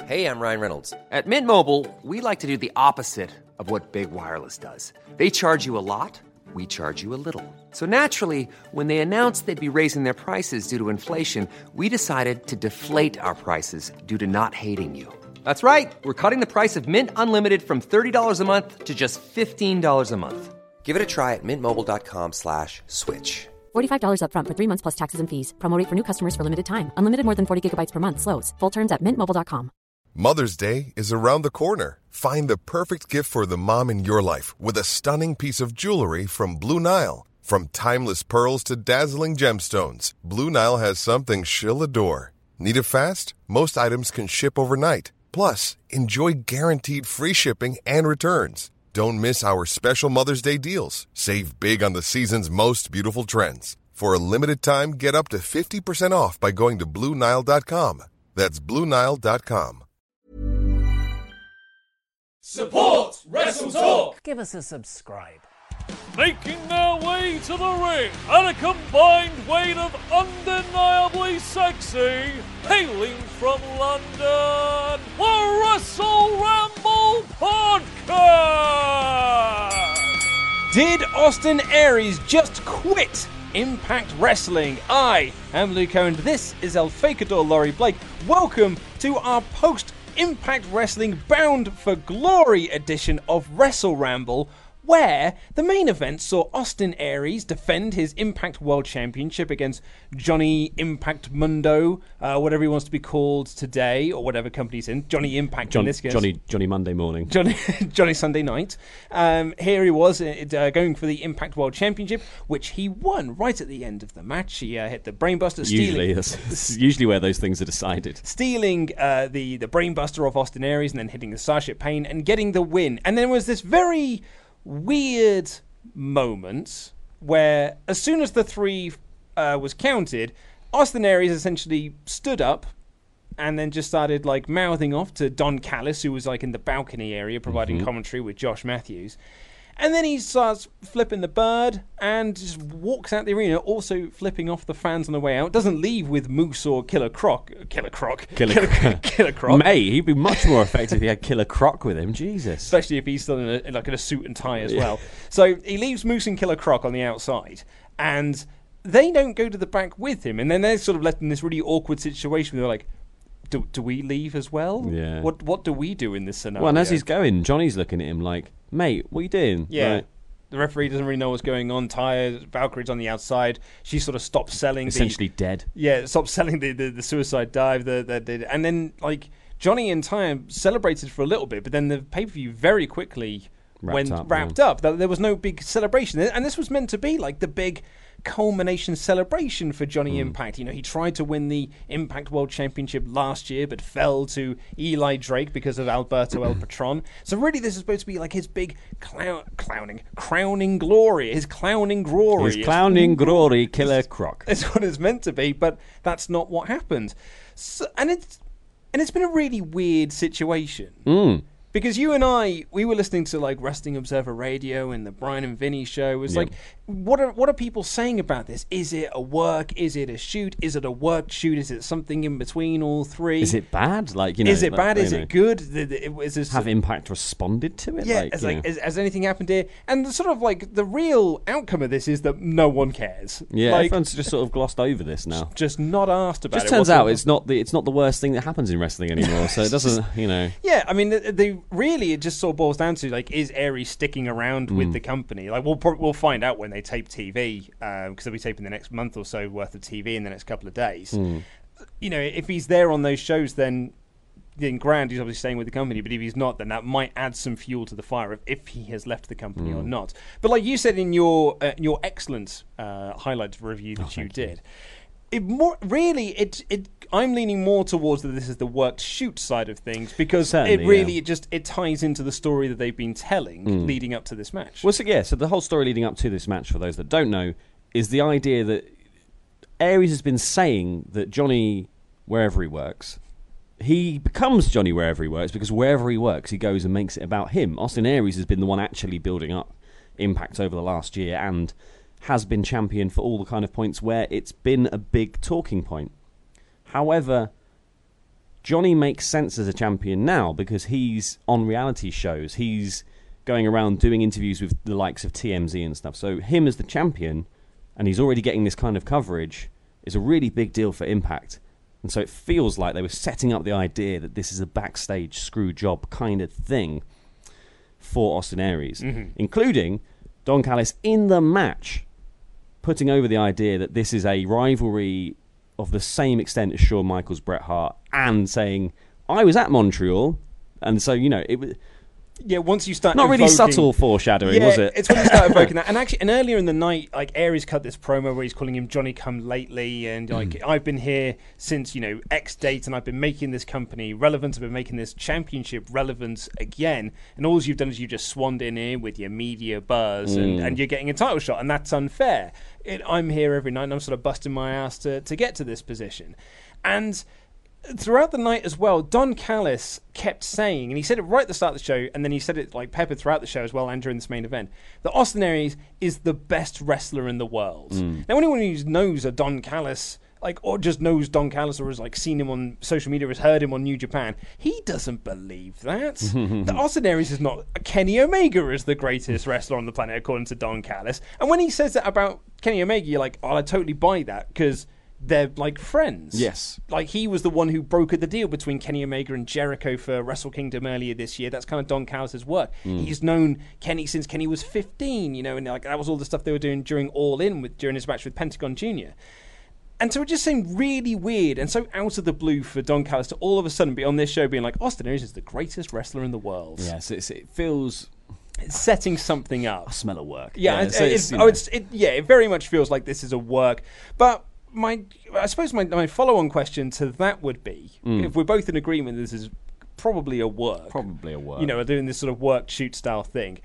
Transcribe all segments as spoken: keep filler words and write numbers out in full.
Hey, I'm Ryan Reynolds. At Mint Mobile, we like to do the opposite of what Big Wireless does. They charge you a lot, we charge you a little. So naturally, when they announced they'd be raising their prices due to inflation, we decided to deflate our prices due to not hating you. That's right. We're cutting the price of Mint Unlimited from thirty dollars a month to just fifteen dollars a month. Give it a try at mintmobile.com slash switch. forty-five dollars up front for three months plus taxes and fees. Promo rate for new customers for limited time. Unlimited more than forty gigabytes per month slows. Full terms at mint mobile dot com. Mother's Day is around the corner. Find the perfect gift for the mom in your life with a stunning piece of jewelry from Blue Nile. From timeless pearls to dazzling gemstones, Blue Nile has something she'll adore. Need it fast? Most items can ship overnight. Plus, enjoy guaranteed free shipping and returns. Don't miss our special Mother's Day deals. Save big on the season's most beautiful trends. For a limited time, get up to fifty percent off by going to Blue Nile dot com. That's Blue Nile dot com. Support Wrestle Talk! Give us a subscribe. Making their way to the ring at a combined weight of undeniably sexy, hailing from London, the Wrestle Ramble Podcast! Did Austin Aries just quit Impact Wrestling? I am Luke Owen. This is El Facador Laurie Blake. Welcome to our post Impact Wrestling Bound for Glory edition of Wrestle Ramble, where the main event saw Austin Aries defend his Impact World Championship against Johnny Impact Mundo, uh, whatever he wants to be called today, or whatever company he's in. Johnny Impact John, in this case. Johnny Johnny Monday morning. Johnny Johnny Sunday night. Um, here he was uh, going for the Impact World Championship, which he won right at the end of the match. He uh, hit the Brainbuster, stealing... Usually, that's, that's usually where those things are decided. Stealing uh, the, the Brainbuster off Austin Aries and then hitting the Starship Pain and getting the win. And then there was this very weird moment where as soon as the three uh, was counted, Austin Aries essentially stood up and then just started like mouthing off to Don Callis, who was like in the balcony area providing mm-hmm. commentary with Josh Matthews. And then he starts flipping the bird and just walks out the arena, also flipping off the fans on the way out. Doesn't leave with Moose or Killer Croc. Killer Croc. Killer, Killer, Killer Croc. Mate, he'd be much more effective if he had Killer Croc with him. Jesus. Especially if he's still in, a, in like in a suit and tie as yeah. well. So he leaves Moose and Killer Croc on the outside. And they don't go to the back with him. And then they're sort of left in this really awkward situation where they're like, Do, do we leave as well? Yeah. What What do we do in this scenario? Well, and as he's going, Johnny's looking at him like, mate, what are you doing? Yeah. Like, the referee doesn't really know what's going on. Taya, Valkyrie's on the outside. She sort of stops selling. Essentially the, dead. Yeah, stops selling the, the, the suicide dive. The, the, the, and then, like, Johnny and Taya celebrated for a little bit, but then the pay-per-view very quickly wrapped went up, wrapped yeah. up. There was no big celebration. And this was meant to be, like, the big culmination celebration for Johnny mm. Impact. You know, he tried to win the Impact World Championship last year, but fell to Eli Drake because of Alberto El Patron. So really, this is supposed to be like his big clown, clowning, crowning glory, his clowning glory. His clowning glory, Killer Croc. It's what it's meant to be, but that's not what happened. So, and it's and it's been a really weird situation. Mm. Because you and I, we were listening to like Wrestling Observer Radio and the Brian and Vinny show. It was yep. like, what are what are people saying about this? Is it a work? Is it a shoot? Is it a work shoot? Is it something in between all three? Is it bad? Like you know, is it like, bad? Is know, it good? Is this have Impact responded to it? Yeah, like, as like, has, has anything happened here? And the sort of like the real outcome of this is that no one cares. Yeah, like, everyone's just sort of glossed over this now. Just not asked about just it. Just turns What's out it's not the it's not the worst thing that happens in wrestling anymore. So it doesn't, you know. Yeah, I mean, they, they really it just sort of boils down to like, is Aries sticking around mm. with the company? Like, we'll we'll find out when they tape T V because uh, they'll be taping the next month or so worth of T V in the next couple of days. Mm. You know, if he's there on those shows, then in grand he's obviously staying with the company. But if he's not, then that might add some fuel to the fire if, if he has left the company mm. or not. But like you said in your uh, your excellent uh, highlight review that oh, you did. You. It more really it it I'm leaning more towards that this is the worked shoot side of things because Certainly, it really yeah. it just it ties into the story that they've been telling mm. leading up to this match. Well, so yeah, so the whole story leading up to this match, for those that don't know, is the idea that Aries has been saying that Johnny, wherever he works, he becomes Johnny wherever he works because wherever he works, he goes and makes it about him. Austin Aries has been the one actually building up Impact over the last year and has been champion for all the kind of points where it's been a big talking point. However, Johnny makes sense as a champion now because he's on reality shows. He's going around doing interviews with the likes of T M Z and stuff. So him as the champion, and he's already getting this kind of coverage, is a really big deal for Impact. And so it feels like they were setting up the idea that this is a backstage screw job kind of thing for Austin Aries, mm-hmm. including Don Callis in the match, putting over the idea that this is a rivalry of the same extent as Shawn Michaels, Bret Hart, and saying, I was at Montreal, and so, you know, it was... Yeah, once you start Not evoking, really subtle foreshadowing, yeah, was it? It's when you start evoking that. And actually, and earlier in the night, like, Aries cut this promo where he's calling him Johnny Come Lately, and like, mm. I've been here since, you know, X date, and I've been making this company relevant, I've been making this championship relevant again, and all you've done is you just swanned in here with your media buzz, mm. and, and you're getting a title shot, and that's unfair. It, I'm here every night, and I'm sort of busting my ass to, to get to this position. And throughout the night as well, Don Callis kept saying, and he said it right at the start of the show, and then he said it like peppered throughout the show as well and during this main event, that Austin Aries is the best wrestler in the world. Mm. Now, anyone who knows a Don Callis, like, or just knows Don Callis or has like seen him on social media, or has heard him on New Japan, he doesn't believe that. The Austin Aries is not. Kenny Omega is the greatest wrestler on the planet according to Don Callis. And when he says that about Kenny Omega, you're like, oh, I totally buy that because they're like friends. Yes. Like, he was the one who brokered the deal between Kenny Omega and Jericho for Wrestle Kingdom earlier this year. That's kind of Don Callis' work. Mm. He's known Kenny since Kenny was fifteen, you know, and like that was all the stuff they were doing during All In with during his match with Pentagon Junior And so it just seemed really weird and so out of the blue for Don Callis to all of a sudden be on this show being like, Austin Aries is the greatest wrestler in the world. Yes, it's, it feels... It's setting something up. I smell a work. Yeah, yeah it, so it's, it's, oh, it's, it, yeah, it very much feels like this is a work. But my, I suppose my, my follow-on question to that would be, mm. if we're both in agreement this is probably a work. Probably a work. You know, doing this sort of work-shoot style thing.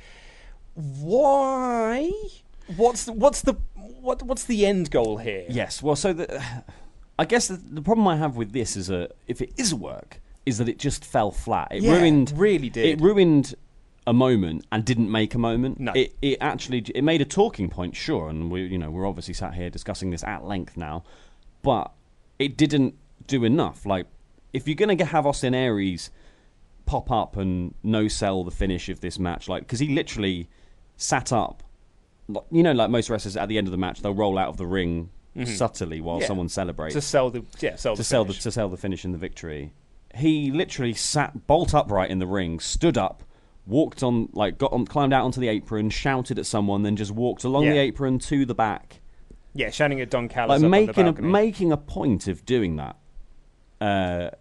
Why? What's the, what's the what what's the end goal here? Yes, well, so the, I guess the, the problem I have with this is a if it is a work is that it just fell flat. It yeah, ruined, really did. It ruined a moment and didn't make a moment. No, it it actually it made a talking point, sure, and we you know we're obviously sat here discussing this at length now, but it didn't do enough. Like, if you're gonna have Austin Aries pop up and no sell the finish of this match, like, because he literally sat up. You know, like most wrestlers, at the end of the match, they'll roll out of the ring mm-hmm. subtly while yeah. someone celebrates to sell the yeah sell to the sell finish. the to sell the finish and the victory. He literally sat bolt upright in the ring, stood up, walked on, like got on, climbed out onto the apron, shouted at someone, then just walked along yeah. the apron to the back. Yeah, shouting at Don Callis, like up making on the a making a point of doing that. Uh,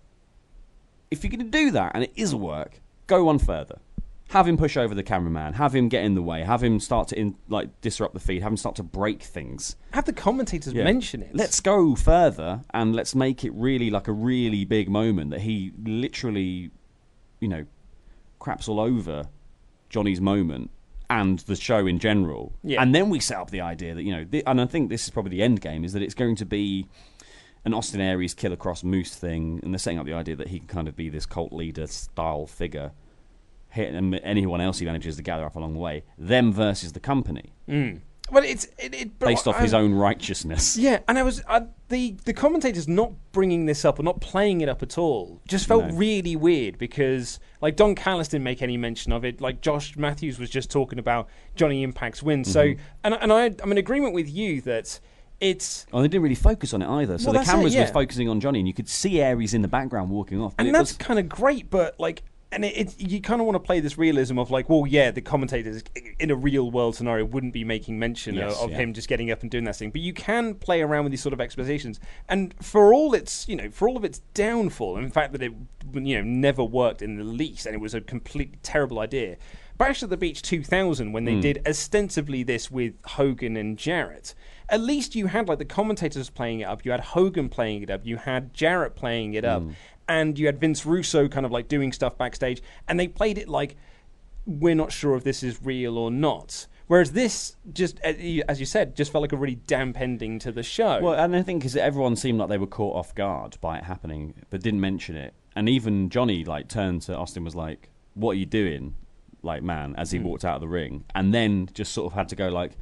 if you're going to do that and it is a work, go one further. Have him push over the cameraman. Have him get in the way. Have him start to in, like disrupt the feed. Have him start to break things. Have the commentators yeah. mention it. Let's go further and let's make it really like a really big moment that he literally, you know, craps all over Johnny's moment and the show in general. Yeah. And then we set up the idea that, you know, th- and I think this is probably the end game, is that it's going to be an Austin Aries Killer Cross Moose thing, and they're setting up the idea that he can kind of be this cult leader style figure. Hit and anyone else he manages to gather up along the way, them versus the company. Mm. Well, it's it, it, based off I, his own righteousness. Yeah, and I was uh, the the commentators not bringing this up or not playing it up at all just felt no. really weird, because like Don Callis didn't make any mention of it. Like Josh Matthews was just talking about Johnny Impact's win. Mm-hmm. So and and I I'm in agreement with you that it's. Oh, they didn't really focus on it either. So well, the cameras it, yeah. were focusing on Johnny, and you could see Aries in the background walking off. And that's was... kind of great, but like. And it, it, you kind of want to play this realism of like, well, yeah, the commentators in a real world scenario wouldn't be making mention yes, of, of yeah. him just getting up and doing that thing. But you can play around with these sort of expectations. And for all its, you know, for all of its downfall, and the fact that it, you know, never worked in the least, and it was a completely terrible idea. Bash at the Beach two thousand, when they mm. did ostensibly this with Hogan and Jarrett, at least you had like the commentators playing it up, you had Hogan playing it up, you had Jarrett playing it up. Mm. And you had Vince Russo kind of like doing stuff backstage, and they played it like, we're not sure if this is real or not. Whereas this, just as you said, just felt like a really damp ending to the show. Well, and I think is that everyone seemed like they were caught off guard by it happening, but didn't mention it. And even Johnny like turned to Austin, was like, "What are you doing, like man?" As he mm. walked out of the ring, and then just sort of had to go like,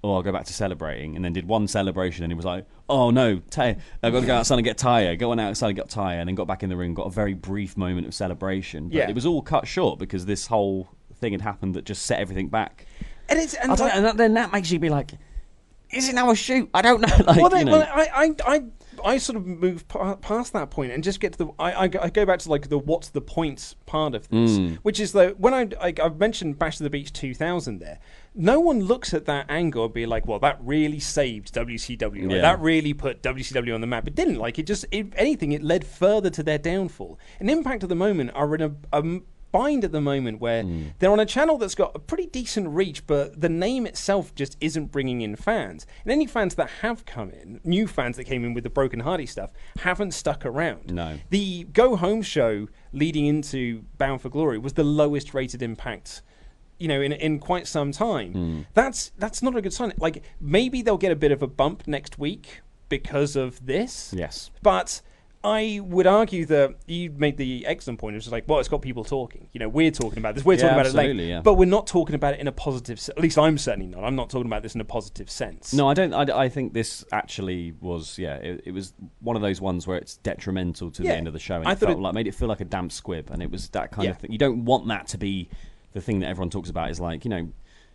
oh, I'll go back to celebrating, and then did one celebration, and he was like, oh no, Taya, I've got to go outside and get Taya, go on outside and get Taya, and then got back in the ring, got a very brief moment of celebration. But yeah. it was all cut short because this whole thing had happened that just set everything back. And, it's, and, I don't, like, and that, then that makes you be like, is it now a shoot? I don't know. Like, well, then, you know. well I, I, I, I sort of move pa- past that point and just get to the. I, I, I go back to like the what's the point part of this, Mm. which is that when I, I I've mentioned Bash to the Beach two thousand there, no one looks at that angle and be like, well, that really saved W C W. Like, Yeah. that really put W C W on the map. It didn't. Like it just, if anything, it led further to their downfall. And Impact at the moment are in a. a bind at the moment where Mm. they're on a channel that's got a pretty decent reach, but the name itself just isn't bringing in fans. And any fans that have come in, new fans that came in with the Broken Hardy stuff, haven't stuck around. No. The Go Home show leading into Bound for Glory was the lowest rated Impact, you know, in in quite some time. Mm. That's that's not a good sign. Like maybe they'll get a bit of a bump next week because of this. Yes. But I would argue that you made the excellent point. It's just like, well, it's got people talking. You know, we're talking about this. We're Yeah, talking about it absolutely, late, yeah. but we're not talking about it in a positive. Se- at least I'm certainly not. I'm not talking about this in a positive sense. No, I don't. I, I think this actually was, yeah, it, it was one of those ones where it's detrimental to Yeah. the end of the show, and I it thought felt it- like made it feel like a damp squib, and it was that kind Yeah. of thing. You don't want that to be the thing that everyone talks about. Is like, you know,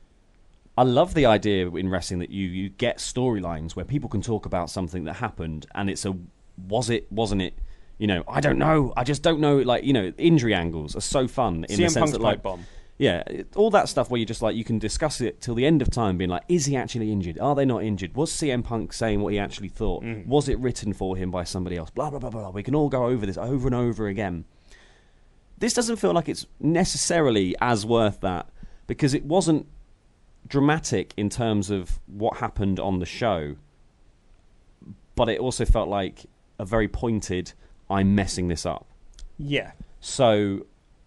I love the idea in wrestling that you you get storylines where people can talk about something that happened, and it's a was it, wasn't it? You know, I don't know. I just don't know. Like, you know, injury angles are so fun in C M the sense Punk's that, like, pipe bomb. yeah, it, all that stuff where you just like you can discuss it till the end of time, being like, is he actually injured? Are they not injured? Was C M Punk saying what he actually thought? Mm. Was it written for him by somebody else? Blah blah blah blah. We can all go over this over and over again. This doesn't feel like it's necessarily as worth that because it wasn't dramatic in terms of what happened on the show, but it also felt like a very pointed, I'm messing this up. Yeah. So,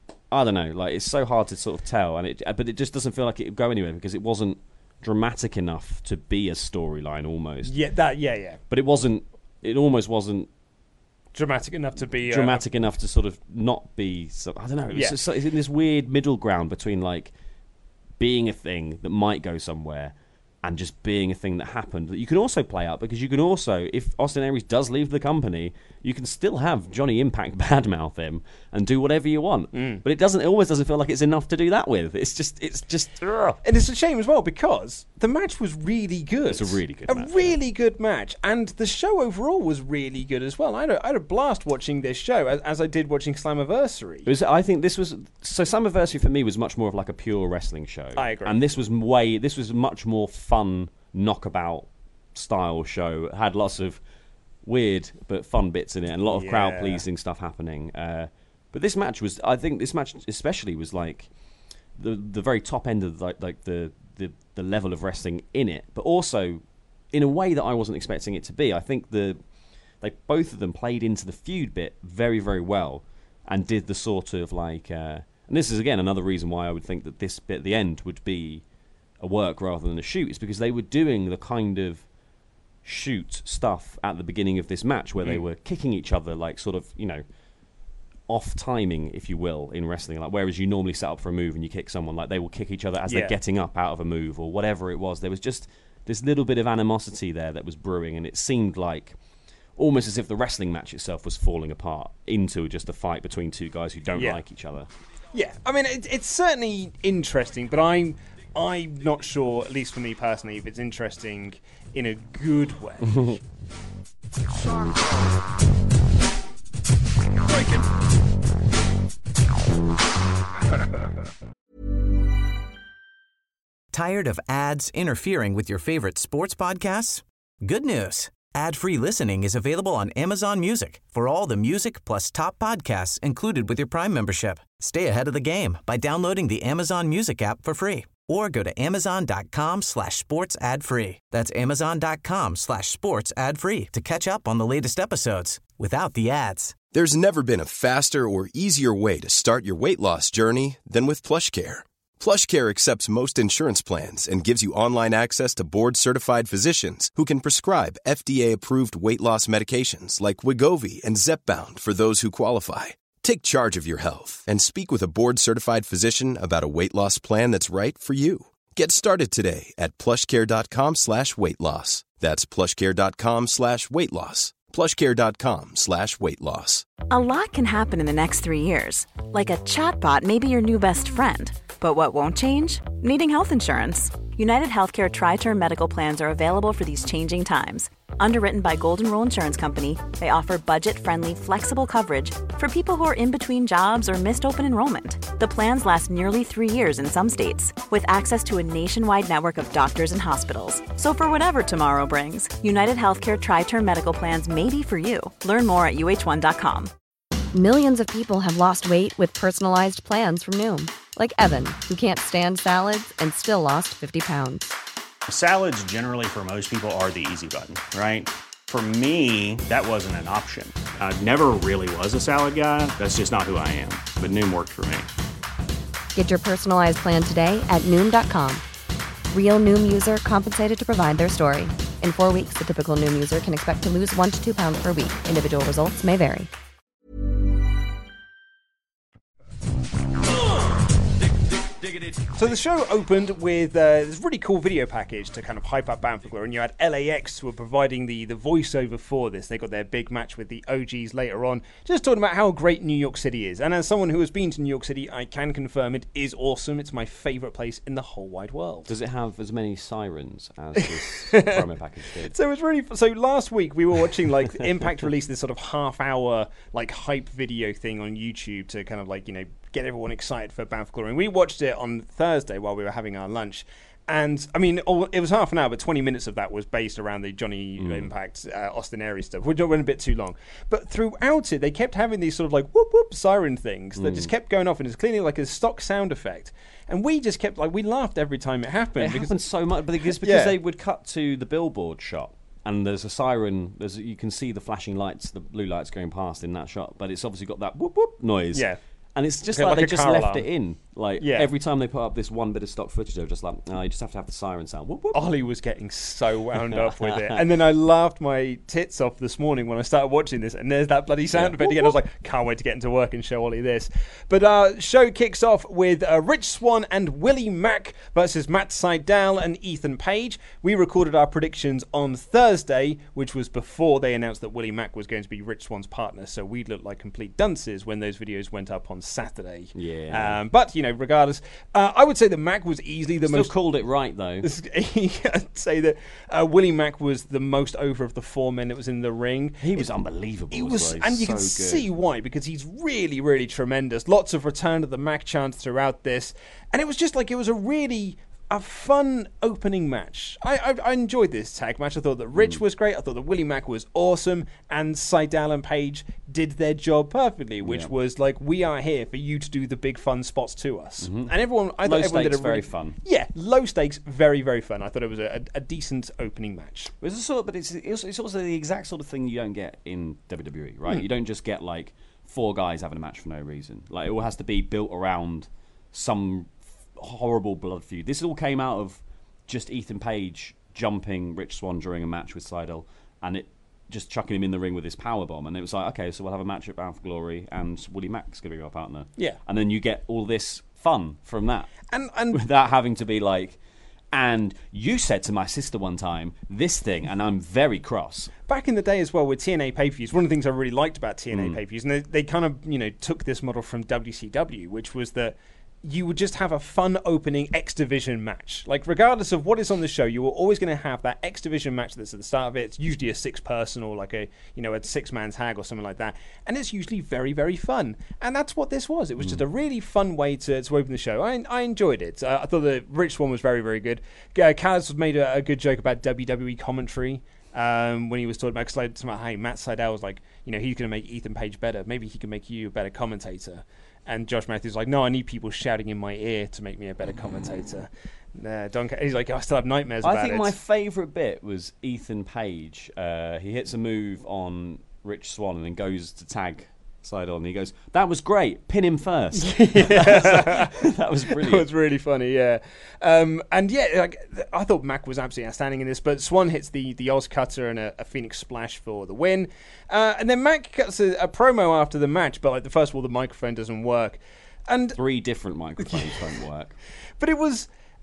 I don't know, like, it's so hard to sort of tell, and it, but it just doesn't feel like it would go anywhere because it wasn't dramatic enough to be a storyline almost. Yeah. That. Yeah. Yeah. But it wasn't, it almost wasn't Dramatic enough to be uh, dramatic enough to sort of not be, so, I don't know, it's, Yeah. just, it's in this weird middle ground between, like, being a thing that might go somewhere and just being a thing that happened that you can also play out because you can also, if Austin Aries does leave the company, you can still have Johnny Impact badmouth him and do whatever you want. Mm. But it doesn't, it always doesn't feel like it's enough to do that with. It's just, it's just, ugh. And it's a shame as well because the match was really good. It's a really good a match, really good match, and the show overall was really good as well. I had a, I had a blast watching this show as, as I did watching Slammiversary. It was, I think this was, so Slammiversary for me was much more of like a pure wrestling show. I agree. And this was way, this was much more fun knockabout style show. It had lots of weird but fun bits in it and a lot of Yeah. crowd pleasing stuff happening. Uh, but this match was, I think this match especially was like the the very top end of like, like the, the the level of wrestling in it, but also in a way that I wasn't expecting it to be. I think the they both of them played into the feud bit very very well and did the sort of like uh, and this is again another reason why I would think that this bit at the end would be a work rather than a shoot, is because they were doing the kind of shoot stuff at the beginning of this match where mm. they were kicking each other like sort of, you know, off timing, if you will, in wrestling. Like whereas you normally set up for a move and you kick someone, like they will kick each other as yeah. they're getting up out of a move or whatever it was. There was just this little bit of animosity there that was brewing, and it seemed like almost as if the wrestling match itself was falling apart into just a fight between two guys who don't yeah. like each other. Yeah, I mean, it, it's certainly interesting, but I'm I'm not sure, at least for me personally, if it's interesting in a good way. Tired of ads interfering with your favorite sports podcasts? Good news. Ad-free listening is available on Amazon Music for all the music plus top podcasts included with your Prime membership. Stay ahead of the game by downloading the Amazon Music app for free or go to amazon.com slash sports ad free. That's amazon.com slash sports ad free to catch up on the latest episodes without the ads. There's never been a faster or easier way to start your weight loss journey than with PlushCare. PlushCare accepts most insurance plans and gives you online access to board-certified physicians who can prescribe F D A-approved weight loss medications like Wegovy and Zepbound for those who qualify. Take charge of your health and speak with a board-certified physician about a weight loss plan that's right for you. Get started today at plushcare.com slash weight loss. That's plushcare.com slash weight loss. plushcare.com slash weight loss. A lot can happen in the next three years. Like a chatbot may be your new best friend. But what won't change? Needing health insurance. United Healthcare Tri-Term Medical Plans are available for these changing times. Underwritten by Golden Rule Insurance Company, they offer budget-friendly, flexible coverage for people who are in between jobs or missed open enrollment. The plans last nearly three years in some states, with access to a nationwide network of doctors and hospitals. So for whatever tomorrow brings, United Healthcare Tri-Term Medical Plans may be for you. Learn more at U H one dot com. Millions of people have lost weight with personalized plans from Noom. Like Evan, who can't stand salads and still lost fifty pounds. Salads generally for most people are the easy button, right? For me, that wasn't an option. I never really was a salad guy. That's just not who I am. But Noom worked for me. Get your personalized plan today at Noom dot com. Real Noom user compensated to provide their story. In four weeks, the typical Noom user can expect to lose one to two pounds per week. Individual results may vary. So the show opened with uh, this really cool video package to kind of hype up Bound for Glory, and you had L A X who were providing the, the voiceover for this. They got their big match with the O Gs later on, just talking about how great New York City is. And as someone who has been to New York City, I can confirm it is awesome. It's my favourite place in the whole wide world. Does it have as many sirens as this promo package did? So it was really so last week we were watching like Impact released this sort of half hour like hype video thing on YouTube to kind of like, you know, get everyone excited for Bound for Glory. And we watched it on Thursday while we were having our lunch. And, I mean, it was half an hour, but twenty minutes of that was based around the Johnny mm. Impact, uh, Austin Aries stuff, which went a bit too long. But throughout it, they kept having these sort of like whoop whoop siren things that mm. just kept going off, and it's clearly like a stock sound effect. And we just kept, like, we laughed every time it happened. It because, happened so much, but because, because yeah. they would cut to the billboard shot. And there's a siren. There's you can see the flashing lights, the blue lights going past in that shot. But it's obviously got that whoop whoop noise. Yeah. And it's just like, like, like they just left alarm. it in. Like yeah. every time they put up this one bit of stock footage, they're just like, oh, you just have to have the siren sound. Whoop, whoop. Ollie was getting so wound up with it. And then I laughed my tits off this morning when I started watching this, and there's that bloody sound yeah. effect again. I was like, can't wait to get into work and show Ollie this. But uh show kicks off with uh, Rich Swann and Willie Mack versus Matt Sydal and Ethan Page. We recorded our predictions on Thursday, which was before they announced that Willie Mack was going to be Rich Swann's partner, so we looked like complete dunces when those videos went up on Saturday. Yeah. Um, but, you know, regardless, uh, I would say that Mack was easily the Still most... called it right, though. I'd say that uh, Willie Mack was the most over of the four men that was in the ring. He was it, unbelievable. He was, well. And you so can good. see why, because he's really, really tremendous. Lots of return to the Mack chants throughout this. And it was just like, it was a really... a fun opening match. I, I I enjoyed this tag match. I thought that Rich mm. was great. I thought that Willie Mack was awesome. And Sydal and Page did their job perfectly, which yeah. was like, we are here for you to do the big fun spots to us. Mm-hmm. And everyone, I low thought everyone stakes, did a very really, fun. Yeah, low stakes, very, very fun. I thought it was a, a, a decent opening match. It was a sort of, but it's, it's it's also the exact sort of thing you don't get in W W E, right? Mm. You don't just get like four guys having a match for no reason. Like, it all has to be built around some horrible blood feud. This all came out of just Ethan Page jumping Rich Swann during a match with Sydal, and it just chucking him in the ring with his powerbomb. And it was like, okay, so we'll have a match at Bound for Glory, and Willie Mack's going to be our partner. Yeah. And then you get all this fun from that. And, and without having to be like, and you said to my sister one time this thing, and I'm very cross. Back in the day as well with T N A pay-per-views, one of the things I really liked about T N A Mm. pay-per-views, and they, they kind of, you know, took this model from W C W, which was that you would just have a fun opening X Division match. Like, regardless of what is on the show, you were always going to have that X Division match that's at the start of it. It's usually a six-person or like a, you know, a six-man tag or something like that. And it's usually very, very fun. And that's what this was. It was mm. just a really fun way to, to open the show. I, I enjoyed it. Uh, I thought the Rich Swann was very, very good. Uh, Kaz made a, a good joke about W W E commentary. Um, when he was talking about, cause like, about, hey, Matt Sydal was like, you know, he's going to make Ethan Page better. Maybe he can make you a better commentator. And Josh Matthews was like, no, I need people shouting in my ear to make me a better commentator. Uh, Don, he's like, I still have nightmares about it. I think my favourite bit was Ethan Page. Uh, he hits a move on Rich Swann and then goes to tag Sydal, and he goes, that was great, pin him first. That was brilliant. It was really funny, yeah. Um, and yeah, like, I thought Mack was absolutely outstanding in this, but Swann hits the, the Oz Cutter and a, a Phoenix Splash for the win. Uh, and then Mack cuts a, a promo after the match, but like the first of all, the microphone doesn't work. And Three different microphones don't work. But it was...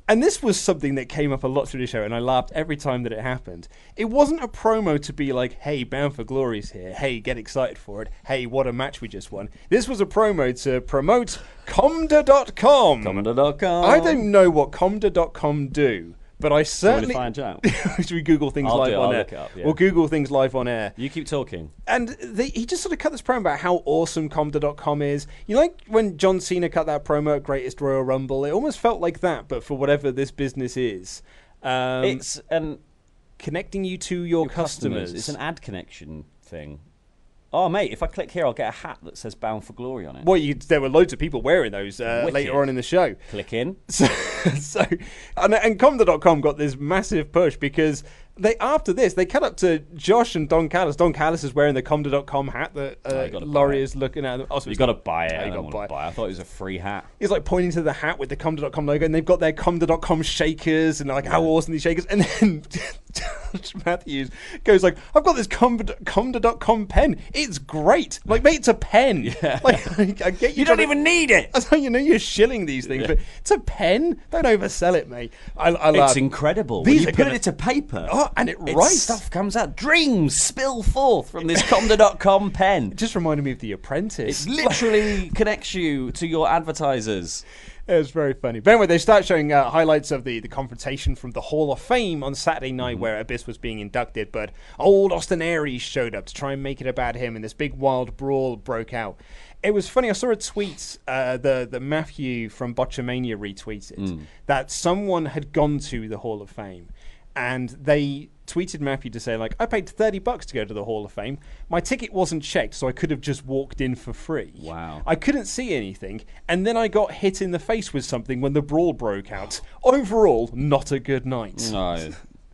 And this was something that came up a lot through the show, and I laughed every time that it happened. It wasn't a promo to be like, hey, Bound for Glory's here. Hey, get excited for it. Hey, what a match we just won. This was a promo to promote Comda dot com. Comda dot com. I don't know what Comda dot com do, but I certainly... find out. Should we Google things I'll live do, on I'll air? look it up, yeah. We'll Google things live on air. You keep talking. And they, he just sort of cut this promo about how awesome Comda dot com is. You know, like when John Cena cut that promo at Greatest Royal Rumble? It almost felt like that, but for whatever this business is. Um, It's an... connecting you to your, your customers. customers. It's an ad connection thing. Oh, mate, if I click here, I'll get a hat that says Bound for Glory on it. Well, you, there were loads of people wearing those uh, Wicked. later on in the show. Click in. So, so and, and Comda dot com got this massive push because they after this, they cut up to Josh and Don Callis. Don Callis is wearing the Comda dot com hat that uh, Oh, Laurie is looking at. Also, you got to buy it. Yeah, I you don't got to want to buy it. buy it. I thought it was a free hat. He's like pointing to the hat with the Comda dot com logo, and they've got their Comda dot com shakers, and like how awesome these shakers. And then Josh Matthews goes like, "I've got this Comda dot com pen. It's great. Like, mate, it's a pen. Yeah. Like, I, I get you. You don't trying even to- need it. That's how you know you're shilling these things, Yeah. but it's a pen. Don't oversell it, mate. I, I It's laugh. incredible. These when you are put gonna- it to paper. Oh, and it it's writes. Stuff comes out. Dreams spill forth from this Comda dot com pen. It just reminded me of The Apprentice. It literally connects you to your advertisers. It was very funny. But anyway, they start showing uh, highlights of the, the confrontation from the Hall of Fame on Saturday night Mm-hmm. where Abyss was being inducted, but old Austin Aries showed up to try and make it about him, and this big wild brawl broke out. It was funny. I saw a tweet uh, the, the Matthew from Botchamania retweeted Mm. that someone had gone to the Hall of Fame, and they tweeted Matthew to say, like, I paid thirty bucks to go to the Hall of Fame. My ticket wasn't checked, so I could have just walked in for free. Wow. I couldn't see anything, and then I got hit in the face with something when the brawl broke out. Overall, not a good night. No.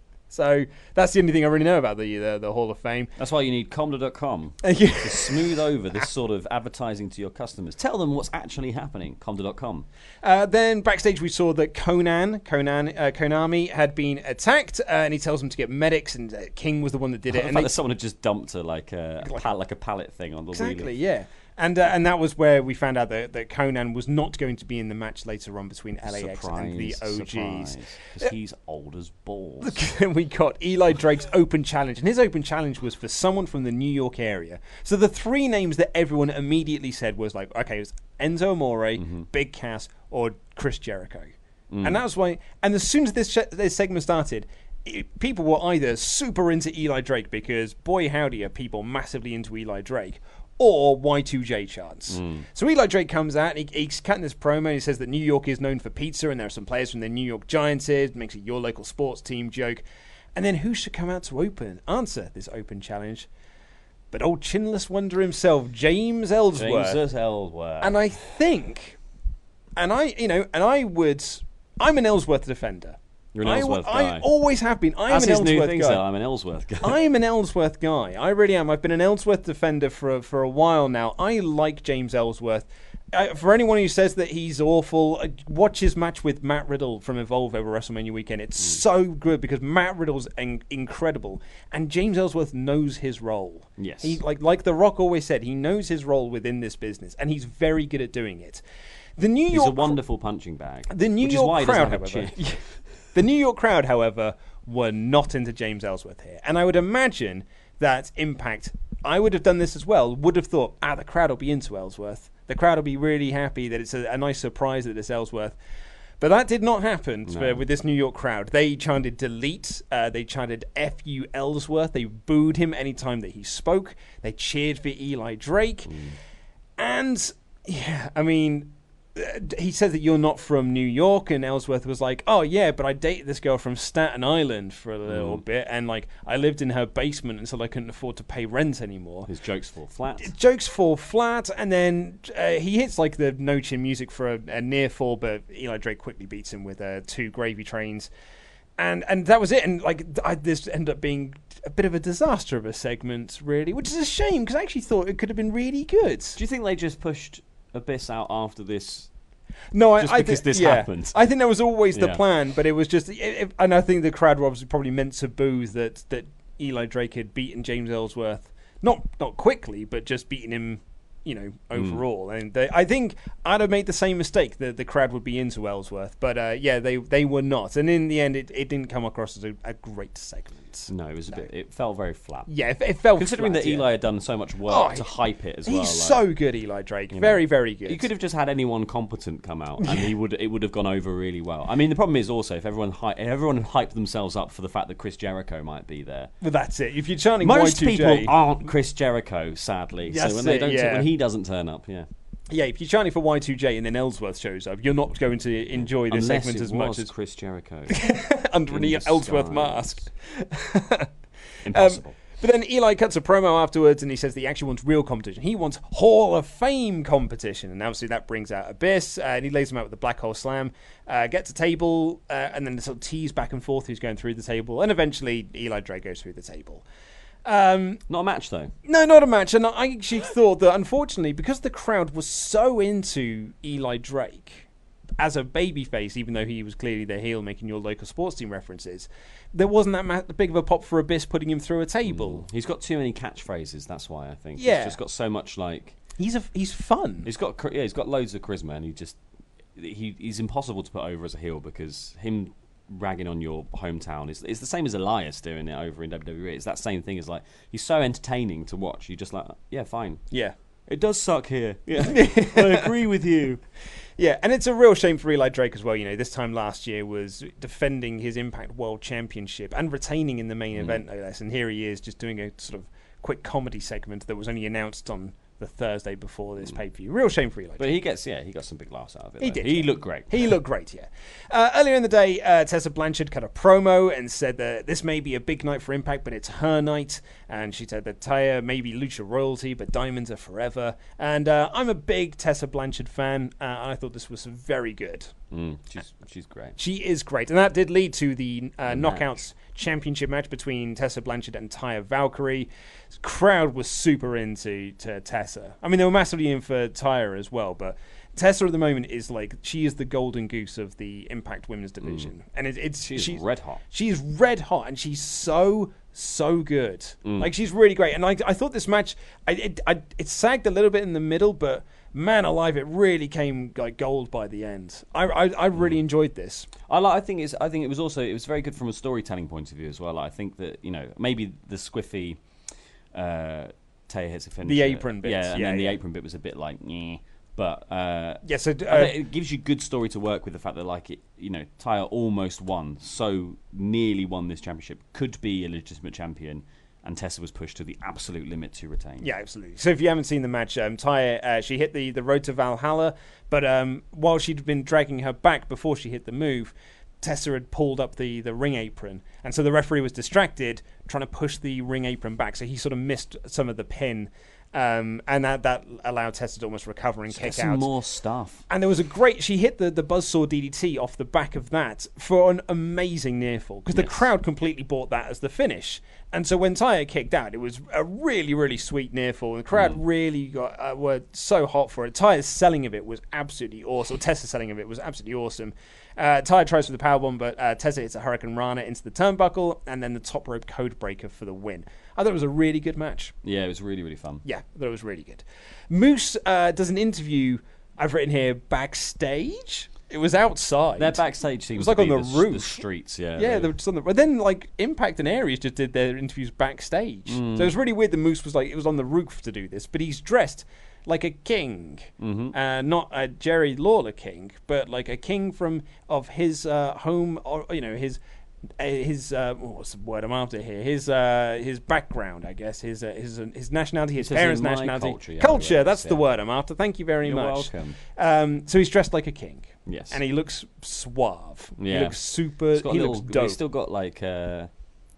So that's the only thing I really know about the the, the Hall of Fame. That's why you need Comda dot com Uh, yeah. to smooth over this sort of advertising to your customers. Tell them what's actually happening. Comda dot com. Uh, then backstage we saw that Conan, Conan, uh, Konami had been attacked, uh, and he tells them to get medics, and uh, King was the one that did I it. love And that they, someone had just dumped a like a, a Like- pal- like a pallet thing on the exactly, wheelie. yeah. And uh, and that was where we found out that, that Conan was not going to be in the match later on between L A X and the O Gs. Because he's old as balls. Then we got Eli Drake's open challenge, and his open challenge was for someone from the New York area. So the three names that everyone immediately said was like, okay, it was Enzo Amore, Mm-hmm. Big Cass, or Chris Jericho. Mm. And that was why. And as soon as this sh- this segment started, it, people were either super into Eli Drake because boy howdy are people massively into Eli Drake, or Y two J chants. Mm. So Eli Drake comes out and he, he's cutting this promo and he says that New York is known for pizza and there are some players from the New York Giants here, makes it your local sports team joke. And then who should come out to open answer this open challenge? But old chinless wonder himself, James Ellsworth. James Ellsworth. And I think, and I, you know, and I would, I'm an Ellsworth defender. You're an I, Ellsworth I guy. always have been. I'm That's an his Ellsworth new thing, guy. so I'm an Ellsworth guy. I'm an Ellsworth guy. I really am. I've been an Ellsworth defender for for a while now. I like James Ellsworth. Uh, for anyone who says that he's awful, uh, watch his match with Matt Riddle from Evolve over WrestleMania weekend. It's Mm. so good because Matt Riddle's in- incredible, and James Ellsworth knows his role. Yes. he like like The Rock always said, he knows his role within this business, and he's very good at doing it. The New He's York a wonderful punching bag. the New which York is why he crowd, doesn't have a however, chin. the New York crowd, however, were not into James Ellsworth here, and I would imagine that Impact, I would have done this as well, would have thought, ah, the crowd will be into Ellsworth. The crowd will be really happy that it's a, a nice surprise that it's Ellsworth. But that did not happen No. for, with this New York crowd. They chanted delete. Uh, they chanted F you Ellsworth. They booed him anytime that he spoke. They cheered for Eli Drake. Mm. And, yeah, I mean, uh, he said that you're not from New York, and Ellsworth was like, oh, yeah, but I dated this girl from Staten Island for a little Mm. bit, and, like, I lived in her basement until I couldn't afford to pay rent anymore. His jokes fall flat. Jokes fall flat, and then uh, he hits like the no chin music for a, a near fall, but Eli Drake quickly beats him with uh, two gravy trains, and and that was it. And like I, this ended up being a bit of a disaster of a segment, really, which is a shame because I actually thought it could have been really good. Do you think they just pushed Abyss out after this? No, I, Just I because thi- this yeah. happened. I think that was always the Yeah. plan, but it was just, it, it, and I think the crowd were obviously probably meant to boo that that Eli Drake had beaten James Ellsworth, not not quickly, but just beaten him you know, overall. Mm. And they, I think I'd have made the same mistake. The the crowd would be into Ellsworth, but uh, yeah, they they were not. And in the end, it, it didn't come across as a, a great segment. No, it was no. a bit. It felt very flat. Yeah, it, it felt considering flat, that Eli yeah. had done so much work oh, to hype it as he's well. He's like, so good, Eli Drake. You know, very, very good. You could have just had anyone competent come out, and he would it would have gone over really well. I mean, the problem is also if everyone hy- if everyone hyped themselves up for the fact that Chris Jericho might be there. Well, that's it. If you're chanting most Y two J, people aren't Chris Jericho, sadly. That's so when they it, don't, yeah. when he doesn't turn up, yeah. Yeah, if you're chanting for Y two J and then Ellsworth shows up, you're not going to enjoy this Unless segment it as was much as Chris Jericho under an Ellsworth mask. Impossible. Um, but then Eli cuts a promo afterwards and he says that he actually wants real competition. He wants Hall of Fame competition. And obviously that brings out Abyss. Uh, and he lays him out with the Black Hole Slam. Uh, gets a table uh, and then sort of tease back and forth who's going through the table. And eventually Eli Drake goes through the table. Um, not a match, though. No, not a match. And I actually thought that, unfortunately, because the crowd was so into Eli Drake as a babyface, even though he was clearly the heel making your local sports team references, there wasn't that ma- big of a pop for Abyss putting him through a table. Mm. He's got too many catchphrases, that's why, I think. Yeah. He's just got so much, like... He's a, he's fun. He's got yeah, he's got loads of charisma, and he just... He, he's impossible to put over as a heel, because him... ragging on your hometown is it's the same as Elias doing it over in W W E. It's that same thing as like he's so entertaining to watch. You just like yeah, fine. Yeah, it does suck here. Yeah, I agree with you. Yeah, and it's a real shame for Eli Drake as well. You know, this time last year was defending his Impact World Championship and retaining in the main mm. event, no less. And here he is just doing a sort of quick comedy segment that was only announced on the Thursday before this mm. pay-per-view. Real shame for Eli. But he gets, yeah, he got some big laughs out of it. He though. did. He yeah. looked great. He looked great, yeah. Uh, earlier in the day, uh, Tessa Blanchard cut a promo and said that this may be a big night for Impact, but it's her night. And she said that Taya may be Lucha royalty, but diamonds are forever. And uh, I'm a big Tessa Blanchard fan, uh, and I thought this was very good. Mm, she's she's great. She is great. And that did lead to the uh, Knockouts Championship match between Tessa Blanchard and Taya Valkyrie. The crowd was super into to Tessa. I mean, they were massively in for Taya as well, but Tessa at the moment is like, she is the golden goose of the Impact Women's Division. Mm. And it, it's she's, she's red hot. She's red hot, and she's so, so good. Mm. Like, she's really great. And I, I thought this match, I, it, I, it sagged a little bit in the middle, but man alive, it really came like gold by the end. I, I, I really enjoyed this. I like. I think it's. I think it was also. It was very good from a storytelling point of view as well. I think that you know maybe the squiffy, uh, Taya hits a finisher. The apron bit, yeah, and yeah, then yeah. the apron bit was a bit like, Nyeh. But uh, yeah, so uh, it gives you good story to work with. The fact that like it, you know, Taya almost won, so nearly won this championship, could be a legitimate champion. And Tessa was pushed to the absolute limit to retain. Yeah, absolutely. So if you haven't seen the match, um, Taya, uh, she hit the, the road to Valhalla, but um, while she'd been dragging her back before she hit the move, Tessa had pulled up the, the ring apron. And so the referee was distracted, trying to push the ring apron back. So he sort of missed some of the pin. Um, and that, that allowed Tessa to almost recover and Just kick some out. more stuff. And there was a great... She hit the, the buzzsaw D D T off the back of that for an amazing near fall. Because yes. the crowd completely bought that as the finish. And so when Taya kicked out, it was a really, really sweet near fall. And the crowd mm. really got uh, were so hot for it. Taya's selling of it was absolutely awesome. Tessa's selling of it was absolutely awesome. Uh, Taya tries for the powerbomb, but uh, Tessa hits a Hurricane Rana into the turnbuckle, and then the top rope code breaker for the win. I thought it was a really good match. Yeah, it was really, really fun. Yeah, I thought it was really good. Moose uh, does an interview, I've written here, backstage. It was outside. Their backstage seems it was like to on be the, the roof. the streets, yeah. Yeah, they were just on the, but then like Impact and Aries just did their interviews backstage. Mm. So it was really weird that Moose was like, it was on the roof to do this, but he's dressed like a king, mm-hmm. uh, not a Jerry Lawler king, but like a king from of his uh, home, or you know his his uh, what's the word I'm after here? His uh, his background, I guess. His uh, his uh, his nationality, his parents' nationality, culture. Yeah, culture. That's yeah. the word I'm after. Thank you very You're much. welcome. Um, so he's dressed like a king. Yes, and he looks suave. Yeah, he looks super. He little, looks dope. He's still got like uh,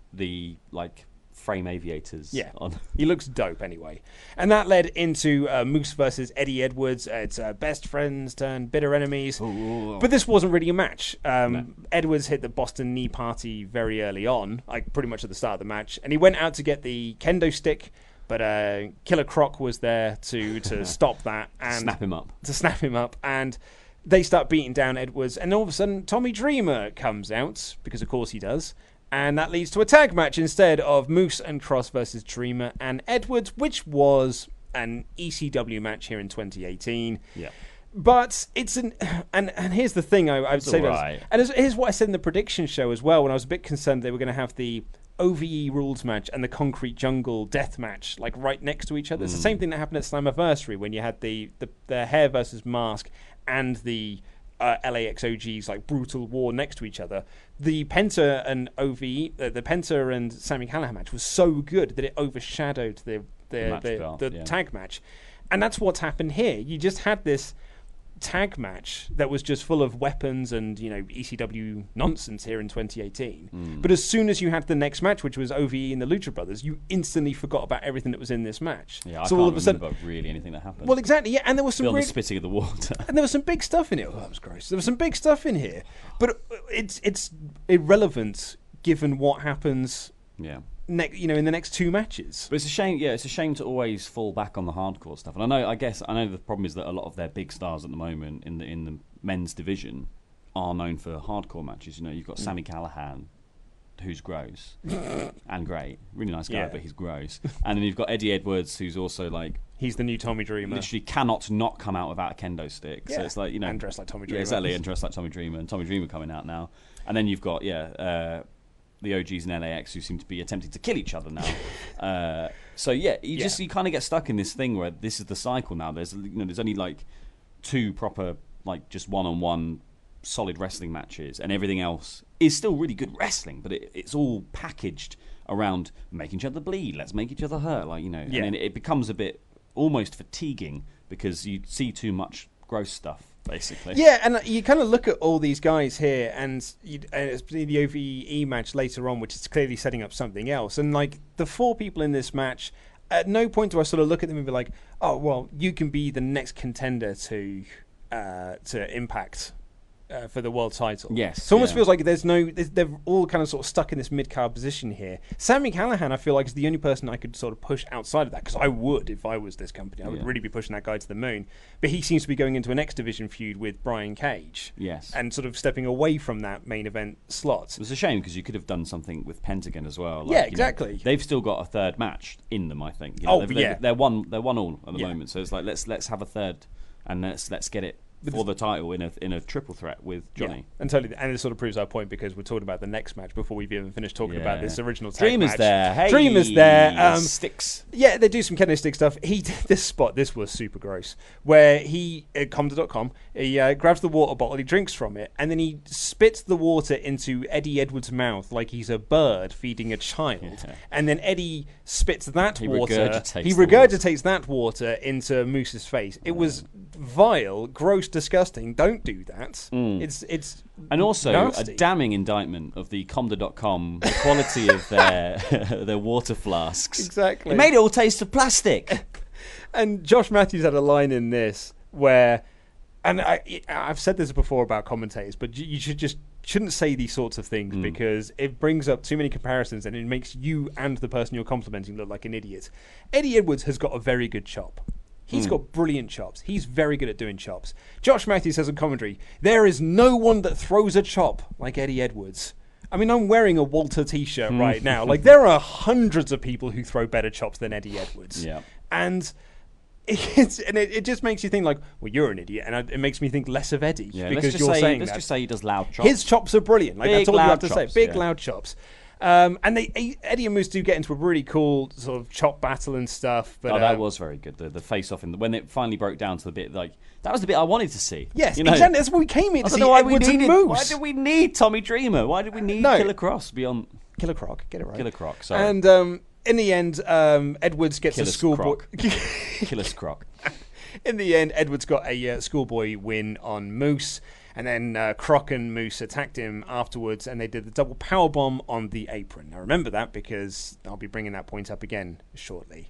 the like. frame aviators yeah on. He looks dope anyway, and that led into uh, Moose versus Eddie Edwards. Uh, it's uh, best friends turned bitter enemies. Ooh. But this wasn't really a match. um, no. Edwards hit the Boston knee party very early on, like pretty much at the start of the match, and he went out to get the kendo stick, but uh, Killer Croc was there to to stop that and snap him up to snap him up and they start beating down Edwards, and all of a sudden Tommy Dreamer comes out, because of course he does. And that leads to a tag match instead of Moose and Cross versus Dreamer and Edwards, which was an E C W match here in twenty eighteen. Yeah. But it's an and and here's the thing I, I would It's say, all this, right. and here's what I said in the prediction show as well. When I was a bit concerned they were going to have the O V E rules match and the Concrete Jungle death match like right next to each other. It's the same thing that happened at Slammiversary when you had the the, the hair versus mask and the uh, L A X O G's like brutal war next to each other. The Penta and O V E, uh, the Penta and Sami Callihan match was so good that it overshadowed the the The match the, belt, the yeah. tag match, and that's what's happened here. You just had this tag match that was just full of weapons and, you know, E C W nonsense here in twenty eighteen. Mm. But as soon as you had the next match, which was O V E and the Lucha Brothers, you instantly forgot about everything that was in this match. Yeah, I so can't all of a sudden, remember really anything that happened. well, exactly, yeah, and there was some Beyond really, the spitting of the water. and there was some big stuff in it. Oh, that was gross. There was some big stuff in here, but it's it's irrelevant given what happens. Yeah. Ne- you know, in the next two matches. But it's a shame, yeah, it's a shame to always fall back on the hardcore stuff. And I know, I guess, I know the problem is that a lot of their big stars at the moment in the in the men's division are known for hardcore matches. You know, you've got Mm. Sami Callihan, who's gross and great, really nice guy, Yeah. but he's gross. And then you've got Eddie Edwards, who's also like he's the new Tommy Dreamer. literally cannot not come out without a kendo stick. So Yeah. it's like, you know, And dressed like Tommy Yeah, Dreamer. exactly, and dressed like Tommy Dreamer, and Tommy Dreamer coming out now. And then you've got yeah. Uh, the O Gs in L A X who seem to be attempting to kill each other now. uh, so yeah, you Yeah. just you kind of get stuck in this thing where this is the cycle now. There's you know there's only like two proper like just one on one solid wrestling matches, and everything else is still really good wrestling, but it, it's all packaged around making each other bleed. Let's make each other hurt, like you know, Yeah. and then it becomes a bit almost fatiguing because you see too much gross stuff. Basically. Yeah, and you kind of look at all these guys here, and, you, and it's the O V E match later on, which is clearly setting up something else. And like the four people in this match, at no point do I sort of look at them and be like, "Oh, well, you can be the next contender to uh, to Impact." Uh, for the world title. Yes, So it almost yeah. feels like there's no, there's, they're all kind of sort of stuck in this mid-card position here. Sami Callihan, I feel like, is the only person I could sort of push outside of that, because I would if I was this company. I would Yeah. really be pushing that guy to the moon. But he seems to be going into an X Division feud with Brian Cage. Yes. And sort of stepping away from that main event slot. It was a shame because you could have done something with Pentagon as well. Like, Yeah, you know, exactly. they've still got a third match in them, I think. You know, Oh, they've, yeah. they've, they're one. They're one all at the Yeah. moment. So it's like let's let's have a third, and let's let's get it for the title in a in a triple threat with Johnny. Yeah. And totally, and it sort of proves our point because we're talking about the next match before we've even finished talking Yeah. about this original tag Dreamer's match. there. Hey, Dreamer's there. Um, sticks. Yeah, they do some kendo stick stuff. He did this spot. This was super gross. Where he at comda dot com, he uh, grabs the water bottle, he drinks from it, and then he spits the water into Eddie Edwards' mouth like he's a bird feeding a child. Yeah. And then Eddie spits that He water. regurgitates he the regurgitates that water into Moose's face. It was vile, gross, disgusting. Don't do that. It's it's And also nasty. a damning indictment of the comda dot com, the quality of their their water flasks. Exactly. It made it all taste of plastic. And Josh Matthews had a line in this where, and I, I've said this before about commentators, but you you should just shouldn't say these sorts of things because it brings up too many comparisons and it makes you and the person you're complimenting look like an idiot. Eddie Edwards has got a very good chop. He's got brilliant chops. He's very good at doing chops. Josh Matthews says in commentary, there is no one that throws a chop like Eddie Edwards. I mean, I'm wearing a Walter t-shirt right now. Like, there are hundreds of people who throw better chops than Eddie Edwards. Yeah. And it's and it, it just makes you think like, well, you're an idiot, and I, it makes me think less of Eddie Yeah, because let's just you're say, saying let's that. just say he does loud chops. His chops are brilliant. Like Big, that's all you have loud to chops, say. Big yeah. loud chops. Um, and they Eddie and Moose do get into a really cool sort of chop battle and stuff. But oh, that um, was very good. The, the face off in the, when it finally broke down to the bit like that was the bit I wanted to see. yes, you know? exactly. That's what we came here I to don't see. know why we Edwards and needed. Moose. Why did we need Tommy Dreamer? Why did we need No. Killer Cross beyond Killer Croc? Get it right. Killer Croc? Sorry, And um, in the end, um, Edwards gets Killer's a schoolboy. Killer Croc. In the end, Edwards got a uh, schoolboy win on Moose, and then uh, Croc and Moose attacked him afterwards, and they did the double powerbomb on the apron. Now remember that because I'll be bringing that point up again shortly.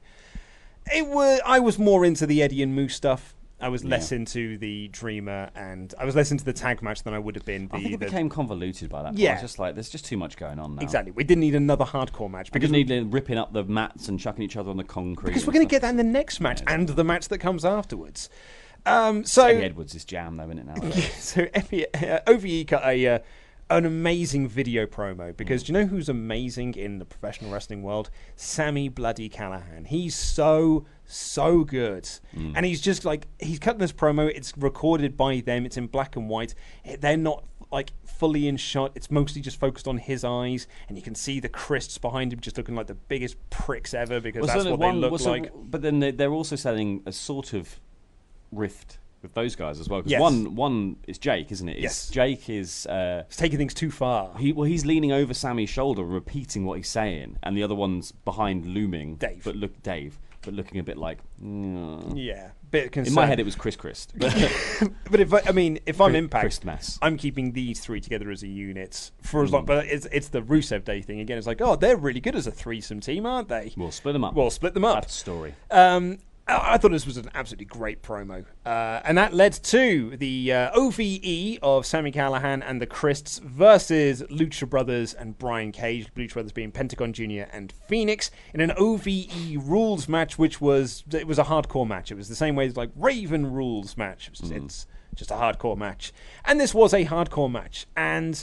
It was I was more into the Eddie and Moose stuff. I was less Yeah. into the Dreamer, and I was less into the tag match than I would have been. The, I think it the- became convoluted by that point. Yeah. It's just like there's just too much going on now. exactly. We didn't need another hardcore match We because didn't need them ripping up the mats and chucking each other on the concrete. because we're and going to stuff. get that in the next match and the match that comes afterwards. Um, so Eddie Edwards is jam though, isn't it now? so Eddie, uh, O V E cut a uh, an amazing video promo, because do you know who's amazing in the professional wrestling world? Sami bloody Callahan. He's so, so good. Mm. And he's just like, he's cutting this promo. It's recorded by them. It's in black and white. They're not like fully in shot. It's mostly just focused on his eyes, and you can see the Christs behind him just looking like the biggest pricks ever, because well, that's so what one, they look well, like. So, but then they're also selling a sort of rift with those guys as well, because yes. one one is Jake, isn't it? It's, yes. Jake is uh, he's taking things too far. He well, he's leaning over Sammy's shoulder, repeating what he's saying, and the other one's behind, looming. Dave, but look, Dave, but looking a bit like, mm. yeah, bit concerned. In my head, it was Chris Christ. But, but if I, I mean, if I'm Chris, Impact, Christmas. I'm keeping these three together as a unit for as long. Mm. But it's it's the Rusev Day thing again. It's like, oh, they're really good as a threesome team, aren't they? We'll split them up. We'll split them up. That's the story. Um, I thought this was an absolutely great promo. Uh, and that led to the uh, O V E of Sami Callihan and the Christs versus Lucha Brothers and Brian Cage. Lucha Brothers being Pentagon Junior and Phoenix in an O V E rules match, which was it was a hardcore match. It was the same way as like Raven rules match. It was, mm. It's just a hardcore match. And this was a hardcore match. And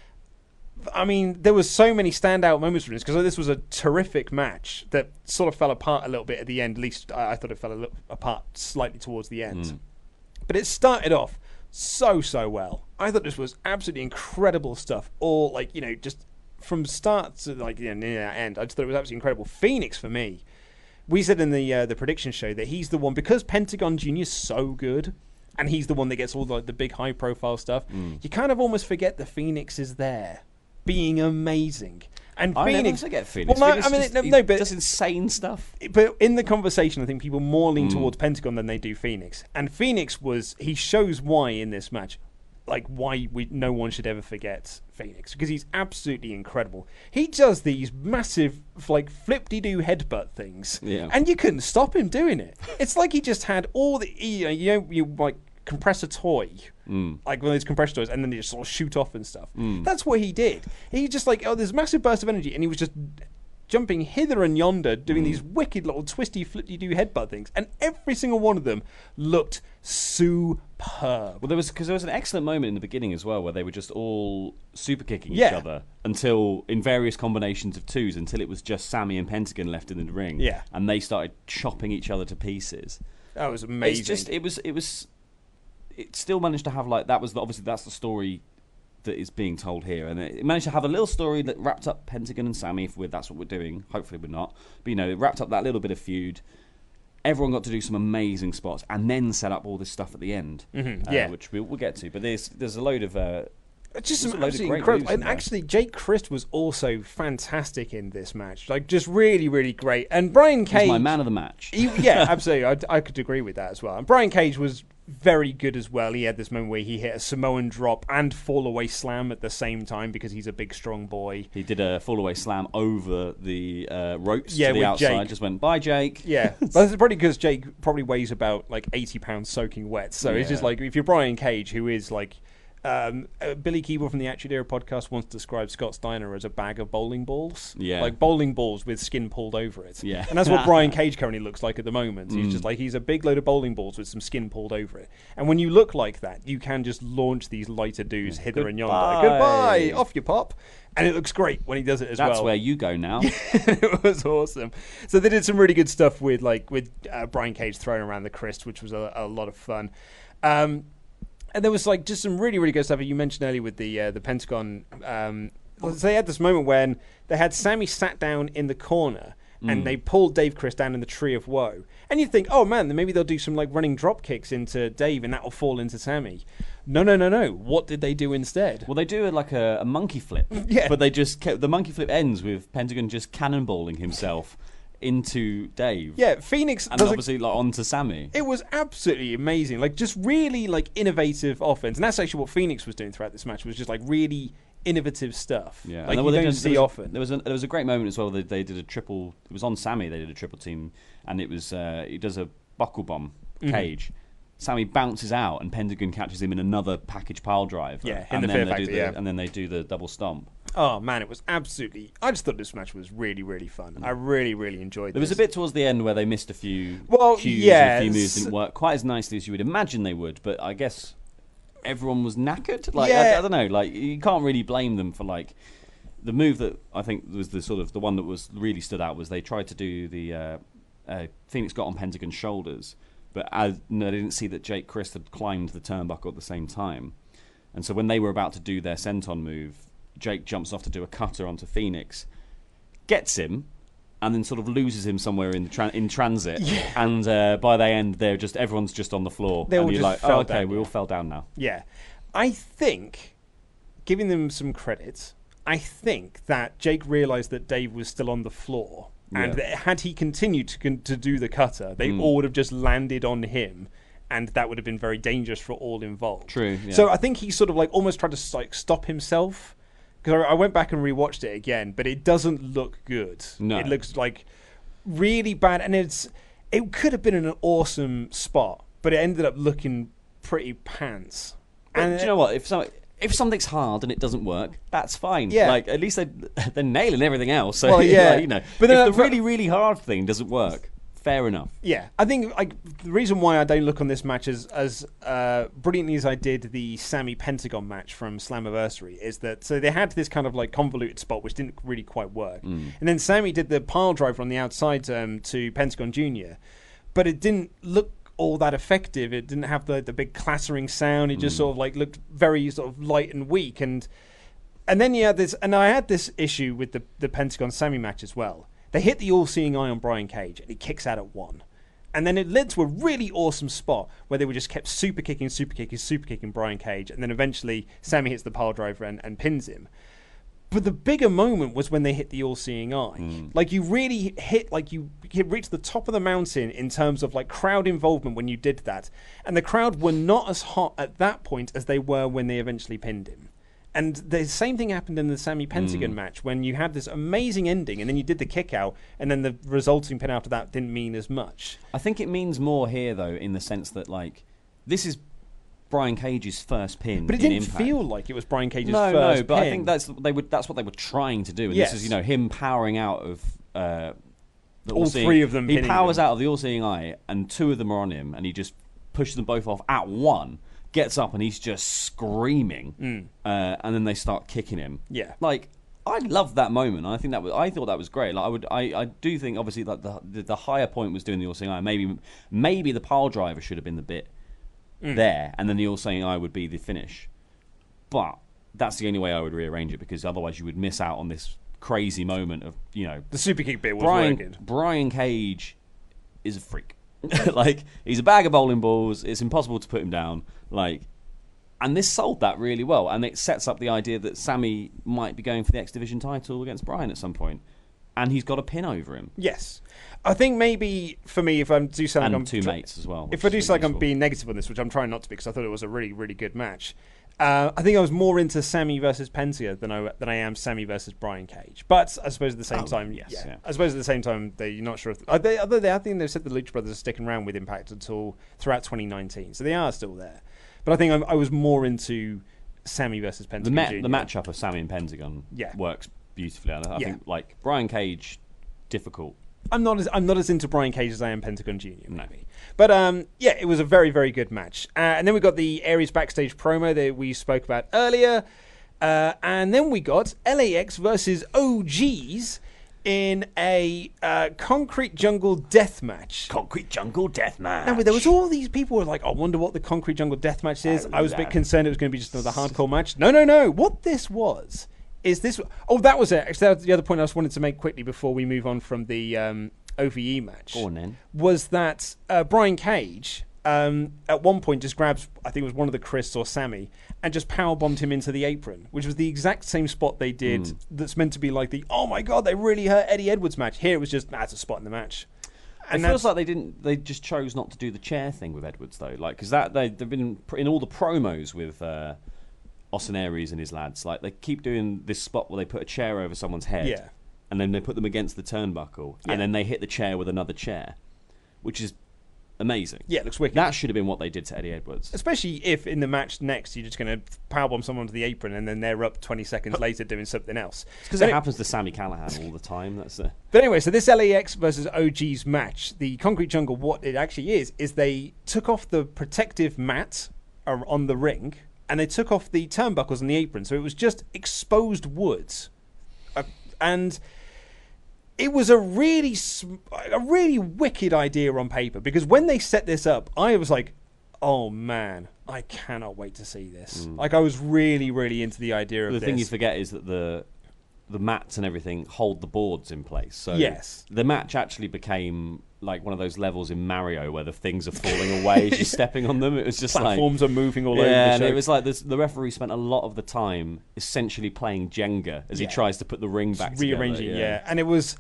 I mean, there was so many standout moments from this, because this was a terrific match that sort of fell apart a little bit at the end. At least I, I thought it fell a little apart slightly towards the end. Mm. But it started off so, so well. I thought this was absolutely incredible stuff. All, like, you know, just from start to, like, you know, near the end. I just thought it was absolutely incredible. Phoenix, for me, we said in the uh, the prediction show that he's the one, because Pentagon Junior is so good, and he's the one that gets all the, like, the big high-profile stuff, mm. you kind of almost forget that Phoenix is there, being amazing. And I Phoenix, never forget Phoenix. Well, no, Phoenix I mean, just, no, no, but does insane stuff. But in the conversation, I think people more lean Mm. towards Pentagon than they do Phoenix. And Phoenix was, he shows why in this match, like why we no one should ever forget Phoenix, because he's absolutely incredible. He does these massive, like, flip-de-doo headbutt things, yeah. and you couldn't stop him doing it. It's like he just had all the, you know, you, know, you like compress a toy, mm. like one of those compressor toys, and then they just sort of shoot off and stuff. Mm. That's what he did. He just like, oh, there's a massive burst of energy, and he was just jumping hither and yonder, doing mm. these wicked little twisty, flippy-doo headbutt things, and every single one of them looked superb. Well, there was because there was an excellent moment in the beginning as well, where they were just all super kicking yeah. each other until, in various combinations of twos, until it was just Sami and Pentagon left in the ring, yeah. and they started chopping each other to pieces. That was amazing. It's just, it was, it was. It still managed to have, like, that was the, obviously that's the story that is being told here, and it managed to have a little story that wrapped up Pentagon and Sami. If we're, that's what we're doing, hopefully we're not, but you know, it wrapped up that little bit of feud. Everyone got to do some amazing spots, and then set up all this stuff at the end, mm-hmm. uh, yeah, which we'll, we'll get to. But there's there's a load of uh, just some absolutely incredible. And actually, Jake Christ was also fantastic in this match, like just really, really great. And Brian Cage, he's my man of the match. He, yeah, absolutely, I, I could agree with that as well. And Brian Cage was very good as well. He had this moment where he hit a Samoan drop and fall away slam at the same time, because he's a big, strong boy. He did a fall away slam over the uh, ropes yeah, to the with outside. Jake. Just went, bye, Jake. Yeah, but that's probably because Jake probably weighs about like eighty pounds soaking wet. So yeah. It's just like, if you're Brian Cage, who is like. Um, uh, Billy Keeble from the Attitude Era podcast once described Scott Steiner as a bag of bowling balls. Yeah. Like bowling balls with skin pulled over it. Yeah. And that's what Brian Cage currently looks like at the moment. He's mm. just like, he's a big load of bowling balls with some skin pulled over it. And when you look like that, you can just launch these lighter dudes hither Goodbye. and yonder. Goodbye! Off you pop! And it looks great when he does it as That's well. That's where you go now. It was awesome. So they did some really good stuff with like with uh, Brian Cage throwing around the Christ, which was a, a lot of fun. Um, And there was like just some really, really good stuff you mentioned earlier with the uh, the Pentagon. Um, so they had this moment when they had Sami sat down in the corner and Mm. they pulled Dave Christ down in the Tree of Woe. And you'd think, oh man, then maybe they'll do some like running drop kicks into Dave and that'll fall into Sami. No, no, no, no. What did they do instead? Well, they do like a, a monkey flip. Yeah. But they just kept, the monkey flip ends with Pentagon just cannonballing himself into Dave. Yeah, Phoenix and does obviously a, like onto Sami. It was absolutely amazing. Like just really like innovative offense. And that's actually what Phoenix was doing throughout this match, was just like really innovative stuff. Yeah. Like and you they don't did, see there was, often. There was a, there was a great moment as well. They, they did a triple. It was on Sami. They did a triple team, and it was uh, he does a buckle bomb Cage. Mm-hmm. Sami bounces out, and Pentagon catches him in another package pile drive. Yeah, in and the then Fear they Factor, do the, yeah. And then they do the double stomp. Oh man, it was absolutely. I just thought this match was really, really fun. I really, really enjoyed. There this. was a bit towards the end where they missed a few well, cues, yeah, and a few moves didn't work quite as nicely as you would imagine they would. But I guess everyone was knackered. Like Yeah. I, I don't know. Like you can't really blame them for like the move that I think was the sort of the one that was really stood out was they tried to do the uh, uh, Phoenix got on Pentagon's shoulders, but as, no, they didn't see that Jake Crist had climbed the turnbuckle at the same time, and so when they were about to do their senton move, Jake jumps off to do a cutter onto Phoenix, gets him, and then sort of loses him somewhere in the tra- in transit. Yeah. And uh, by the end, they're just everyone's just on the floor. They and all you're just like, fell oh, okay, down, we yeah. all fell down now. Yeah. I think, giving them some credit, I think that Jake realised that Dave was still on the floor. And Yeah. that had he continued to, con- to do the cutter, they Mm. all would have just landed on him. And that would have been very dangerous for all involved. True, yeah. So I think he sort of like almost tried to like stop himself. Because I I went back and rewatched it again, but it doesn't look good. No. It looks like really bad, and it's it could have been an awesome spot, but it ended up looking pretty pants. But And do you know what? If so, if something's hard and it doesn't work, that's fine. Yeah. Like at least they they're nailing everything else. So Well, yeah. like, you know. But But then if I- the really really hard thing doesn't work, fair enough. Yeah, I think like the reason why I don't look on this match as as uh, brilliantly as I did the Sammy Pentagon match from Slammiversary is that so they had this kind of like convoluted spot which didn't really quite work, Mm. and then Sammy did the pile driver on the outside um, to Pentagon Junior, but it didn't look all that effective. It didn't have the the big clattering sound. It just Mm. sort of like looked very sort of light and weak, and and then you had this, and I had this issue with the the Pentagon Sammy match as well. They hit the all-seeing eye on Brian Cage, and he kicks out at one. And then it led to a really awesome spot where they were just kept super kicking, super kicking, super kicking Brian Cage, and then eventually Sammy hits the pile driver and, and pins him. But the bigger moment was when they hit the all-seeing eye. Mm. Like you really hit, like you hit, reached the top of the mountain in terms of like crowd involvement when you did that. And the crowd were not as hot at that point as they were when they eventually pinned him. And the same thing happened in the Sammy Pentagon Mm. match when you had this amazing ending and then you did the kick out and then the resulting pin after that didn't mean as much. I think it means more here though, in the sense that like this is Brian Cage's first pin. But it in didn't Impact. feel like it was Brian Cage's no, first no, but pin. I think that's they would that's what they were trying to do, and Yes. this is you know him powering out of uh, the All all-seeing- three of them He pinning powers them. out of the all-seeing eye, and two of them are on him, and he just pushes them both off at one. Gets up and he's just screaming, Mm. uh, and then they start kicking him. Yeah. like I love that moment. I think that was I thought that was great. Like I would, I, I do think obviously that the, the the higher point was doing the all-seeing eye. Maybe maybe the pile driver should have been the bit Mm. there, and then the all-seeing eye would be the finish. But that's the only way I would rearrange it, because otherwise you would miss out on this crazy moment of, you know, The super kick bit was Brian working. Brian Cage is a freak. Like he's a bag of bowling balls. It's impossible to put him down. Like, and this sold that really well, and it sets up the idea that Sammy might be going for the X Division title against Brian at some point, and he's got a pin over him. Yes. I think maybe for me, if I do something, And I'm two tr- mates as well, If which I do is something, I'm useful. being negative on this, which I'm trying not to be, because I thought it was a really, really good match. Uh, I think I was more into Sammy versus Penta than I than I am Sammy versus Brian Cage. But I suppose at the same Oh, time, yes, yeah, yeah. I suppose at the same time, they're you're not sure. If, are they, although they, I think they've said the Lucha Brothers are sticking around with Impact until throughout twenty nineteen, so they are still there. But I think I'm, I was more into Sammy versus Pentagon. The, ma- Junior the matchup of Sammy and Pentagon Yeah. works beautifully. I, I Yeah. think like Brian Cage, difficult. I'm not as I'm not as into Brian Cage as I am Pentagon Junior Maybe, but um, yeah, it was a very very good match. Uh, and then we got the Aries backstage promo that we spoke about earlier, uh, and then we got L A X versus O Gs in a uh, Concrete Jungle death match. Concrete Jungle death match. Now, there was all these people who were like, I wonder what the Concrete Jungle death match is. I was a bit concerned it was going to be just another hardcore match. No, no, no. What this was is this. Oh, that was it. Actually, that was the other point I just wanted to make quickly before we move on from the um, O V E match. Go on then. Was that uh, Brian Cage um, at one point just grabs, I think it was one of the Chris or Sammy, and just powerbombed him into the apron, which was the exact same spot they did Mm. that's meant to be like the, oh my God, they really hurt Eddie Edwards match. Here it was just, that's a spot in the match. It And feels that's- like they didn't. They just chose not to do the chair thing with Edwards though, like because that they, they've been pr- in all the promos with uh, Austin Aries and his lads. Like they keep doing this spot where they put a chair over someone's head, Yeah. and then they put them against the turnbuckle, Yeah. and then they hit the chair with another chair, which is amazing. Yeah, it looks wicked. That should have been what they did to Eddie Edwards. Especially if in the match next you're just going to powerbomb someone to the apron and then they're up twenty seconds later doing something else. Because But it it- happens to Sammy Callahan all the time. That's a But anyway, so this L A X versus O Gs match, the Concrete Jungle, what it actually is, is they took off the protective mat ar- on the ring and they took off the turnbuckles and the apron, so it was just exposed woods, uh, and it was a really, a really wicked idea on paper, because when they set this up, I was like, oh man, I cannot wait to see this. Mm. Like, I was really, really into the idea of the this. The thing you forget is that the the mats and everything hold the boards in place. So yes. the match actually became like one of those levels in Mario where the things are falling away as you're stepping on them. It was just platforms like, are moving all yeah, over the show. and it was like this, the referee spent a lot of the time essentially playing Jenga as yeah. he tries to put the ring back just rearranging, together. Yeah. yeah, and it was.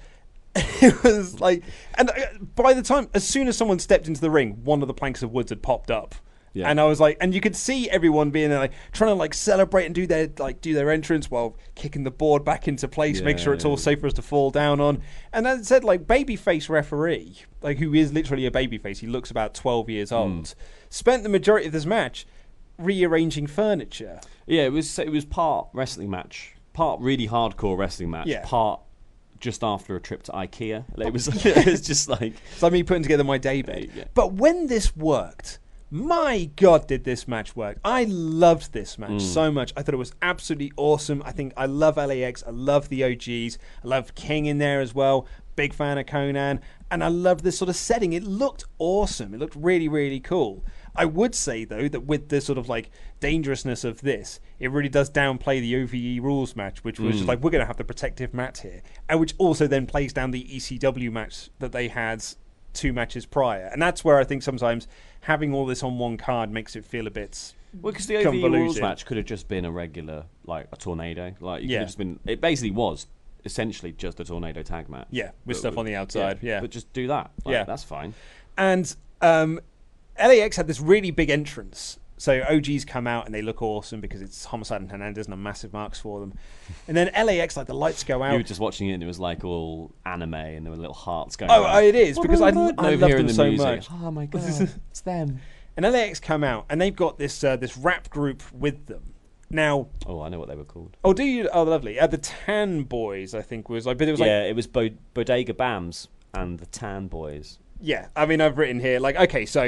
It was like, and by the time, as soon as someone stepped into the ring, one of the planks of woods had popped up. Yeah. And I was like, and you could see everyone being there, like trying to like celebrate and do their like do their entrance while kicking the board back into place, yeah, make sure it's all safe for us to fall down on. And as I said, like babyface referee, like who is literally a babyface, he looks about twelve years old, mm. spent the majority of this match rearranging furniture. Yeah, it was it was part wrestling match, part really hardcore wrestling match, yeah. part just after a trip to IKEA. It was it was just like it's like me putting together my daybed. Yeah. But when this worked. My God, did this match work. I loved this match mm. so much. I thought it was absolutely awesome. I think I love L A X. I love the O Gs. I love King in there as well. Big fan of Conan. And I love this sort of setting. It looked awesome. It looked really, really cool. I would say, though, that with the sort of like dangerousness of this, it really does downplay the O V E rules match, which was mm. just like, we're going to have the protective mat here. And which also then plays down the E C W match that they had two matches prior. And that's where I think sometimes having all this on one card makes it feel a bit well, because the O V E rules match could have just been a regular, like a tornado. Like you yeah. could have just been. It basically was essentially just a tornado tag match. Yeah, with but, stuff on the outside. Yeah, yeah. But just do that. Like, yeah, that's fine. And um, L A X had this really big entrance. So O Gs come out and they look awesome because it's Homicide and Hernandez and I'm massive marks for them. And then L A X, like the lights go out. You were just watching it and it was like all anime and there were little hearts going. Oh, around. it is because I, I love them the so music. much. Oh my God, it's them. And L A X come out and they've got this uh, this rap group with them. Now, oh, I know what they were called. Oh, do you? Oh, lovely. Uh, the Tan Boys, I think was like, but it was yeah, like, it was Bo- Bodega Bams and the Tan Boys. Yeah, I mean, I've written here like, okay, so.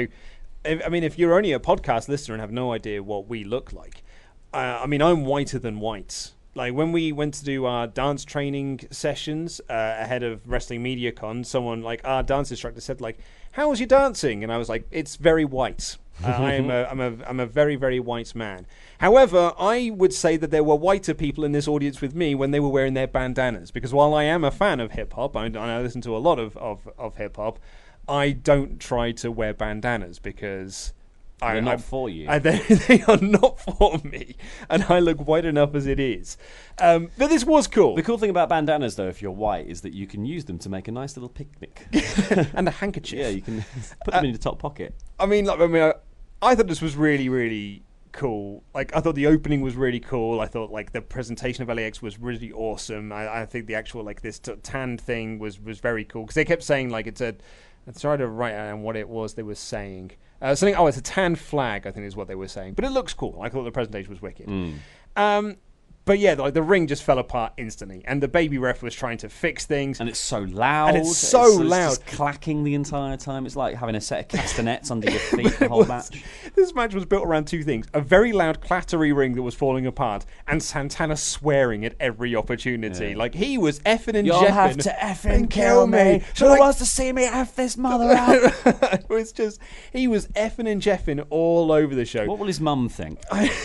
I mean, if you're only a podcast listener and have no idea what we look like, uh, I mean, I'm whiter than white. Like, when we went to do our dance training sessions uh, ahead of Wrestling Media Con, someone, like, our dance instructor said, like, how was your dancing? And I was like, it's very white. Uh, I am a, I'm, a, I'm a very, very white man. However, I would say that there were whiter people in this audience with me when they were wearing their bandanas. Because while I am a fan of hip-hop, I, I listen to a lot of, of, of hip-hop, I don't try to wear bandanas because they're I, not I, for you. I, they, they are not for me, and I look white enough as it is. Um, but this was cool. The cool thing about bandanas, though, if you're white, is that you can use them to make a nice little picnic and a handkerchief. Yeah, you can put them uh, in your top pocket. I mean, like, I mean, I, I thought this was really, really cool. Like, I thought the opening was really cool. I thought like the presentation of L A X was really awesome. I, I think the actual like this t- tanned thing was was very cool because they kept saying like it's a. I tried to write down what it was they were saying. Uh, something. Oh, it's a tan flag, I think is what they were saying. But it looks cool. I thought the presentation was wicked. Mm. Um, but yeah, like the ring just fell apart instantly, and the baby ref was trying to fix things. And it's so loud. And it's so it's, loud, it's just clacking the entire time. It's like having a set of castanets under your feet the whole was, match. This match was built around two things: a very loud, clattery ring that was falling apart, and Santana swearing at every opportunity. Yeah. Like he was effing and You'll jeffing. have to effing kill me. Who like, wants to see me F this mother out? It was just he was effing and jeffing all over the show. What will his mum think?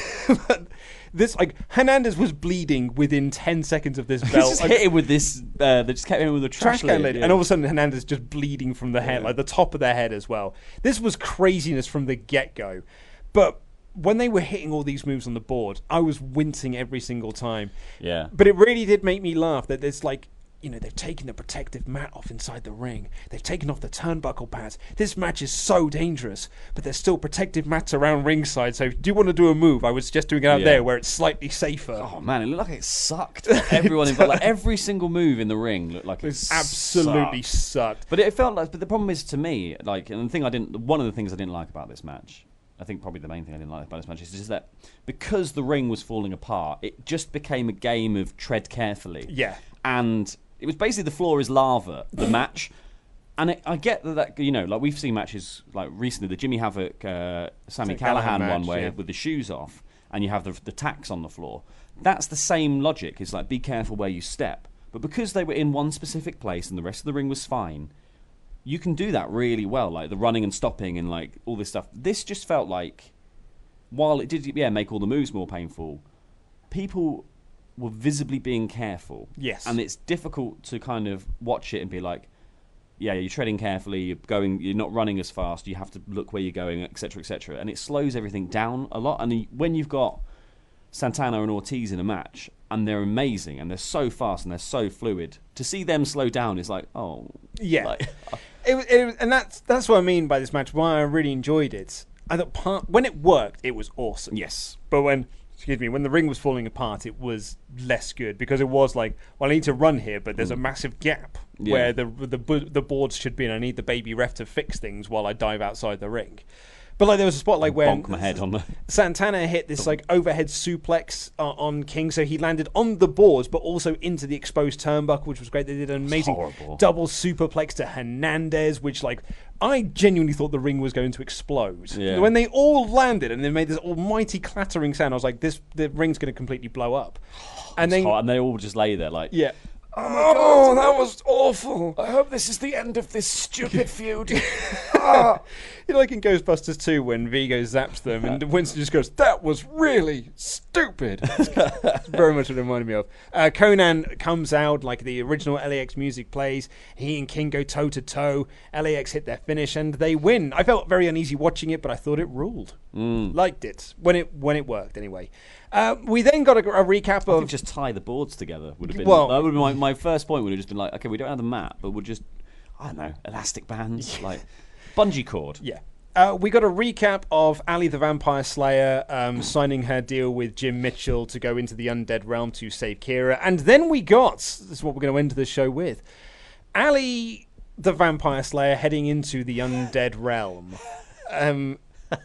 This like Hernandez was bleeding within ten seconds of this belt. just hit him with this. Uh, they just kept him with a trash, trash can lid, yeah. and all of a sudden Hernandez just bleeding from the head, yeah. like the top of their head as well. This was craziness from the get go, but when they were hitting all these moves on the board, I was wincing every single time. Yeah, but it really did make me laugh that it's like. You know, they've taken the protective mat off inside the ring. They've taken off the turnbuckle pads. This match is so dangerous, but there's still protective mats around ringside. So if you do want to do a move, I would suggest doing it out yeah. there where it's slightly safer. Oh, man, it looked like it sucked. Everyone involved, like every single move in the ring looked like it, it absolutely sucked. sucked. But it felt like, but the problem is to me, like, and the thing I didn't, one of the things I didn't like about this match, I think probably the main thing I didn't like about this match is just that because the ring was falling apart, it just became a game of tread carefully. Yeah. And it was basically the floor is lava, the match. And it, I get that, that, you know, like we've seen matches like recently, the Jimmy Havoc, uh, Sami Callahan, Callahan match, one where yeah. with the shoes off. and you have the, the tacks on the floor. That's the same logic. It's like, be careful where you step. But because they were in one specific place and the rest of the ring was fine, you can do that really well, like the running and stopping and like all this stuff. This just felt like, while it did, yeah, make all the moves more painful, people were visibly being careful. Yes. And it's difficult to kind of watch it and be like, yeah, you're treading carefully, you're going, you're not running as fast, you have to look where you're going, et cetera, et cetera. And it slows everything down a lot. And when you've got Santana and Ortiz in a match, and they're amazing, and they're so fast, and they're so fluid, to see them slow down is like, oh. Yeah. Like, it, it, and that's that's what I mean by this match, why I really enjoyed it. I thought part, when it worked, it was awesome. Yes. But when... Excuse me, when the ring was falling apart, it was less good because it was like, well, I need to run here, but there's a massive gap Yeah. where the the the boards should be, and I need the baby ref to fix things while I dive outside the ring. But like there was a spot like when bonk my head on the Santana hit this like overhead suplex uh, on King, so he landed on the boards, but also into the exposed turnbuckle, which was great. They did an amazing horrible. double superplex to Hernandez, which like I genuinely thought the ring was going to explode. Yeah. When they all landed and they made this almighty clattering sound, I was like, "This the ring's going to completely blow up." And then hot, and they all just lay there like, yeah. Oh, that was awful. I hope this is the end of this stupid feud. ah. You know, like in Ghostbusters two when Vigo zaps them and Winston just goes, that was really stupid. It's very much what it reminded me of. Uh, Conan comes out, like the original L A X music plays. He and King go toe-to-toe. L A X hit their finish and they win. I felt very uneasy watching it, but I thought it ruled. Mm. Liked it. When it when it worked, anyway. Uh, we then got a, a recap I of... think just tie the boards together would have been... Well, that would have been my, my first point would have just been like, okay, we don't have the mat, but we'll just, I don't know, elastic bands, like bungee cord. Yeah. Uh, we got a recap of Ali the Vampire Slayer um, signing her deal with Jim Mitchell to go into the Undead Realm to save Kira. And then we got, this is what we're going to end the show with, Ali the Vampire Slayer heading into the Undead Realm. Um...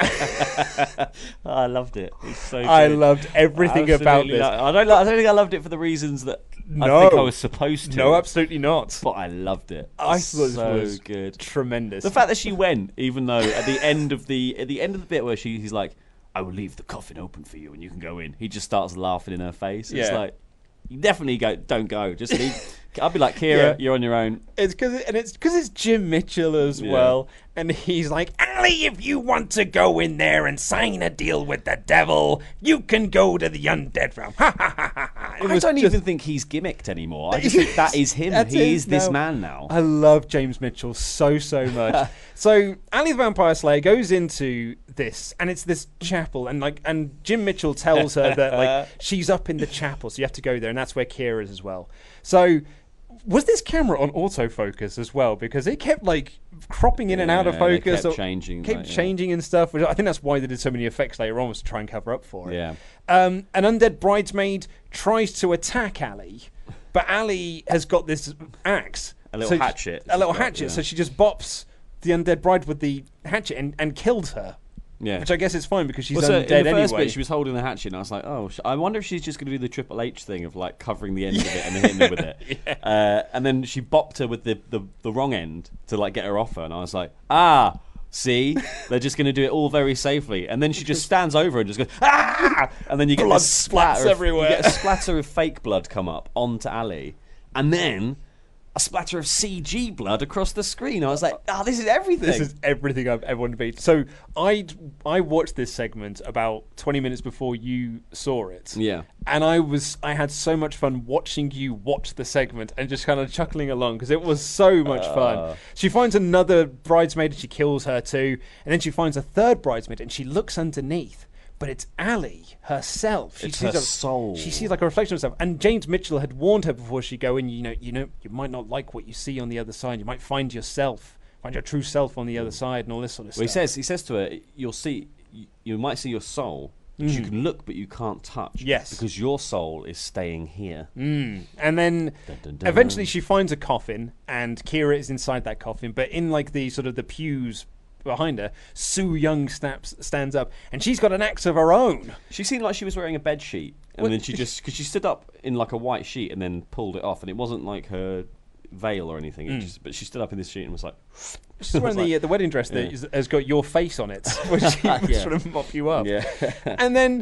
I loved it. It was so good. I loved everything Absolutely about this. lo- I don't. I don't think I loved it for the reasons that No. I think I was supposed to. No, absolutely not. But I loved it. I thought so this was good. tremendous. The fact that she went, even though at the end of the at the end of the bit where she he's like, "I will leave the coffin open for you and you can go in." He just starts laughing in her face. It's Yeah. like, you definitely go. Don't go. Just leave. I'll be like, Kira, Yeah. you're on your own. It's because and it's because it's Jim Mitchell as Yeah. well, and he's like, Ali, if you want to go in there and sign a deal with the devil, you can go to the Undead Realm. Ha ha ha ha ha. It I was don't just- even think he's gimmicked anymore. I just think that is him. That's He it is this now. man now. I love James Mitchell so, so much. So Ali the Vampire Slayer goes into this, and it's this chapel, and like, and Jim Mitchell tells her that like she's up in the chapel, so you have to go there, and that's where Kira is as well. So was this camera on autofocus as well? Because it kept like cropping in and out of Yeah, they focus, kept or changing, kept like, yeah. changing and stuff. Which I think that's why they did so many effects later on, was to try and cover up for it. Yeah. Um, an undead bridesmaid tries to attack Ali, but Ali has got this axe, A little So she- hatchet. a little She's got, hatchet. yeah. So she just bops the undead bride with the hatchet and, and kills her. Yeah. Which I guess is fine because she's Well, so undead in the first anyway. bit, she was holding the hatchet, and I was like, "Oh, sh- I wonder if she's just going to do the Triple H thing of like covering the end of it and then hitting her with it." Yeah. Uh, and then she bopped her with the, the the wrong end to like get her off her, and I was like, "Ah, see, they're just going to do it all very safely." And then she just stands over and just goes, "Ah!" And then you get Blood this splatter splats of, everywhere. You get a splatter of fake blood come up onto Ali, and then a splatter of C G blood across the screen. I was like, "Ah, this is everything." This is everything I've ever wanted to be. So I I watched this segment about twenty minutes before you saw it. Yeah. And I was I had so much fun watching you watch the segment and just kind of chuckling along because it was so much Uh. fun. She finds another bridesmaid and she kills her too, and then she finds a third bridesmaid and she looks underneath. But it's Ali herself. She It's sees her a, soul. She sees like a reflection of herself. And James Mitchell had warned her before she go in. You know, you know, you might not like what you see on the other side. You might find yourself, find your true self on the other side, and all this sort of Well, he stuff. says he says to her, "You'll see, you, you might see your soul, which you can look, but you can't touch. Yes. because your soul is staying here." Mm. And then Dun, dun, dun. eventually she finds a coffin, and Kira is inside that coffin. But in like the sort of the pews behind her, Sue Young snaps, stands up, and she's got an axe of her own. She seemed like she was wearing a bed sheet, and What- then she just because she stood up in like a white sheet and then pulled it off, and it wasn't like her veil or anything. It just, but she stood up in this sheet and was like, She's wearing the, uh, the wedding dress that Yeah. is, has got your face on it, which, which Yeah. sort of mop you up. Yeah. And then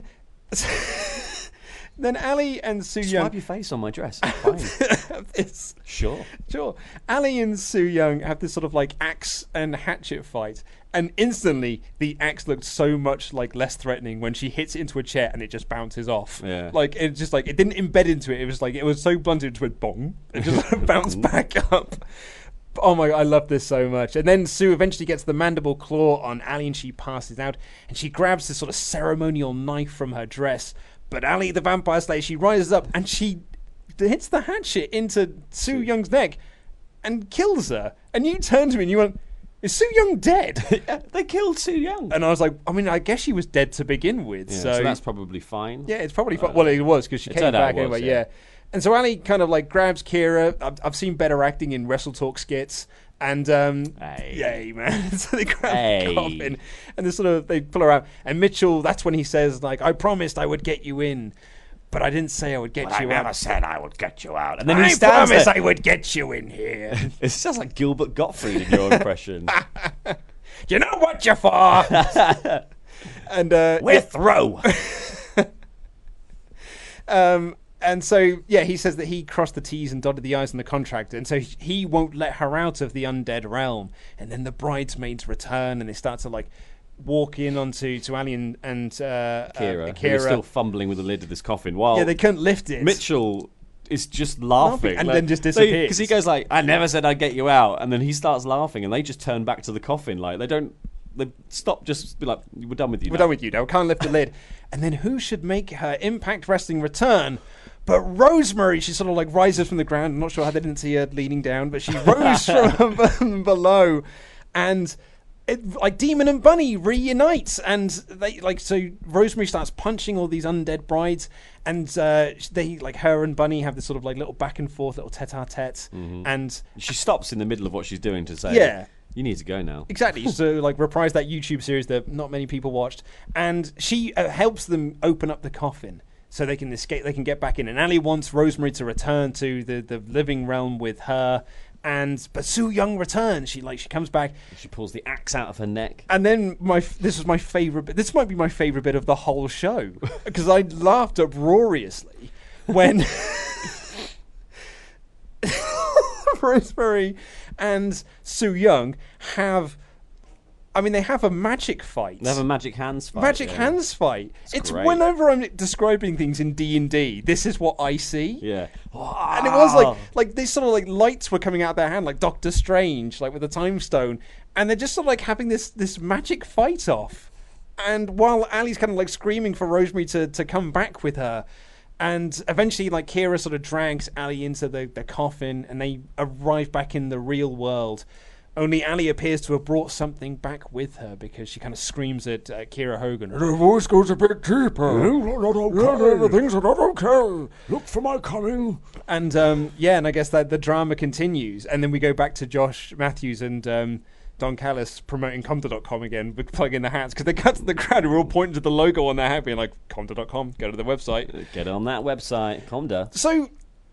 Then Ali and Su Yung... Swipe your face on my dress. Fine. this, sure. Sure. Ali and Su Yung have this sort of like axe and hatchet fight. And instantly, the axe looked so much like less threatening when she hits it into a chair and it just bounces off. Yeah. Like, it just like, it didn't embed into it. It was like, it was so blunted into a bong. It just bounced back up. Oh my, I love this so much. And then Sue eventually gets the mandible claw on Ali and she passes out. And she grabs this sort of ceremonial knife from her dress. But Ali, the vampire slayer, she rises up and she hits the hatchet into Su Young's neck and kills her. And you turned to me and you went, is Su Yung dead? Yeah, they killed Su Yung. And I was like, I mean, I guess she was dead to begin with. Yeah, so, so that's probably fine. Yeah, it's probably fine. Uh, well, it was because she came back was, anyway, yeah. yeah. And so Ali kind of like grabs Kira. I've, I've seen better acting in Wrestle Talk skits. And, um, hey. yay, man. So they grab hey. the coffin and they sort of, they pull her out. And Mitchell, that's when he says, like, I promised I would get you in, but I didn't say I would get but you I out. I never said I would get you out. And then he I stands promised there. I would get you in here. It sounds like Gilbert Gottfried in your impression. You know what you're for. and uh, We're through. um, and so, yeah, he says that he crossed the T's and dotted the I's in the contract, and so he won't let her out of the undead realm. And then the bridesmaids return, and they start to like walk in onto to Ali and, and uh, Kira, uh, who is still fumbling with the lid of this coffin. While yeah, they couldn't lift it. Mitchell is just laughing, and like, then just disappears because he goes like, "I never said I'd get you out," and then he starts laughing, and they just turn back to the coffin, like they don't, they stop, just be like, "We're done with you. We're now. done with you now. Can't lift the lid." And then who should make her Impact Wrestling return? But Rosemary, she sort of like rises from the ground. I'm not sure how they didn't see her leaning down, but she rose from below, and it, like Demon and Bunny reunite, and they like so Rosemary starts punching all these undead brides, and uh, they like her and Bunny have this sort of like little back and forth, little tete-a-tete, Mhm. and She stops in the middle of what she's doing to say, Yeah. you need to go now." Exactly. So, like, reprise that YouTube series that not many people watched, and she uh, helps them open up the coffin so they can escape. They can get back in. And Ali wants Rosemary to return to the, the living realm with her, and but Su Yung returns. She like she comes back. She pulls the axe out of her neck. And then my this was my favorite bit. This might be my favorite bit of the whole show because I laughed uproariously when Rosemary and Su Yung have, I mean, they have a magic fight. They have a magic hands fight. Magic yeah. hands fight. It's It's, great. whenever I'm describing things in D and D, this is what I see. Yeah. And it was like like these sort of like lights were coming out of their hand, like Doctor Strange, like with the Time Stone, and they're just sort of like having this this magic fight off. And while Ali's kind of like screaming for Rosemary to to come back with her. And eventually, like, Kira sort of drags Ali into the, the coffin, and they arrive back in the real world. Only Ali appears to have brought something back with her because she kind of screams at uh, Kira Hogan. Her voice goes a bit deeper. You're not okay. Things are not okay. Look for my coming. And, um, yeah, and I guess that the drama continues. And then we go back to Josh Matthews and um, Don Callis promoting Comda dot com again with plugging the hats because they cut to the crowd who were all pointing to the logo on their hat being like, Comda dot com, go to the website. Get on that website, Comda. So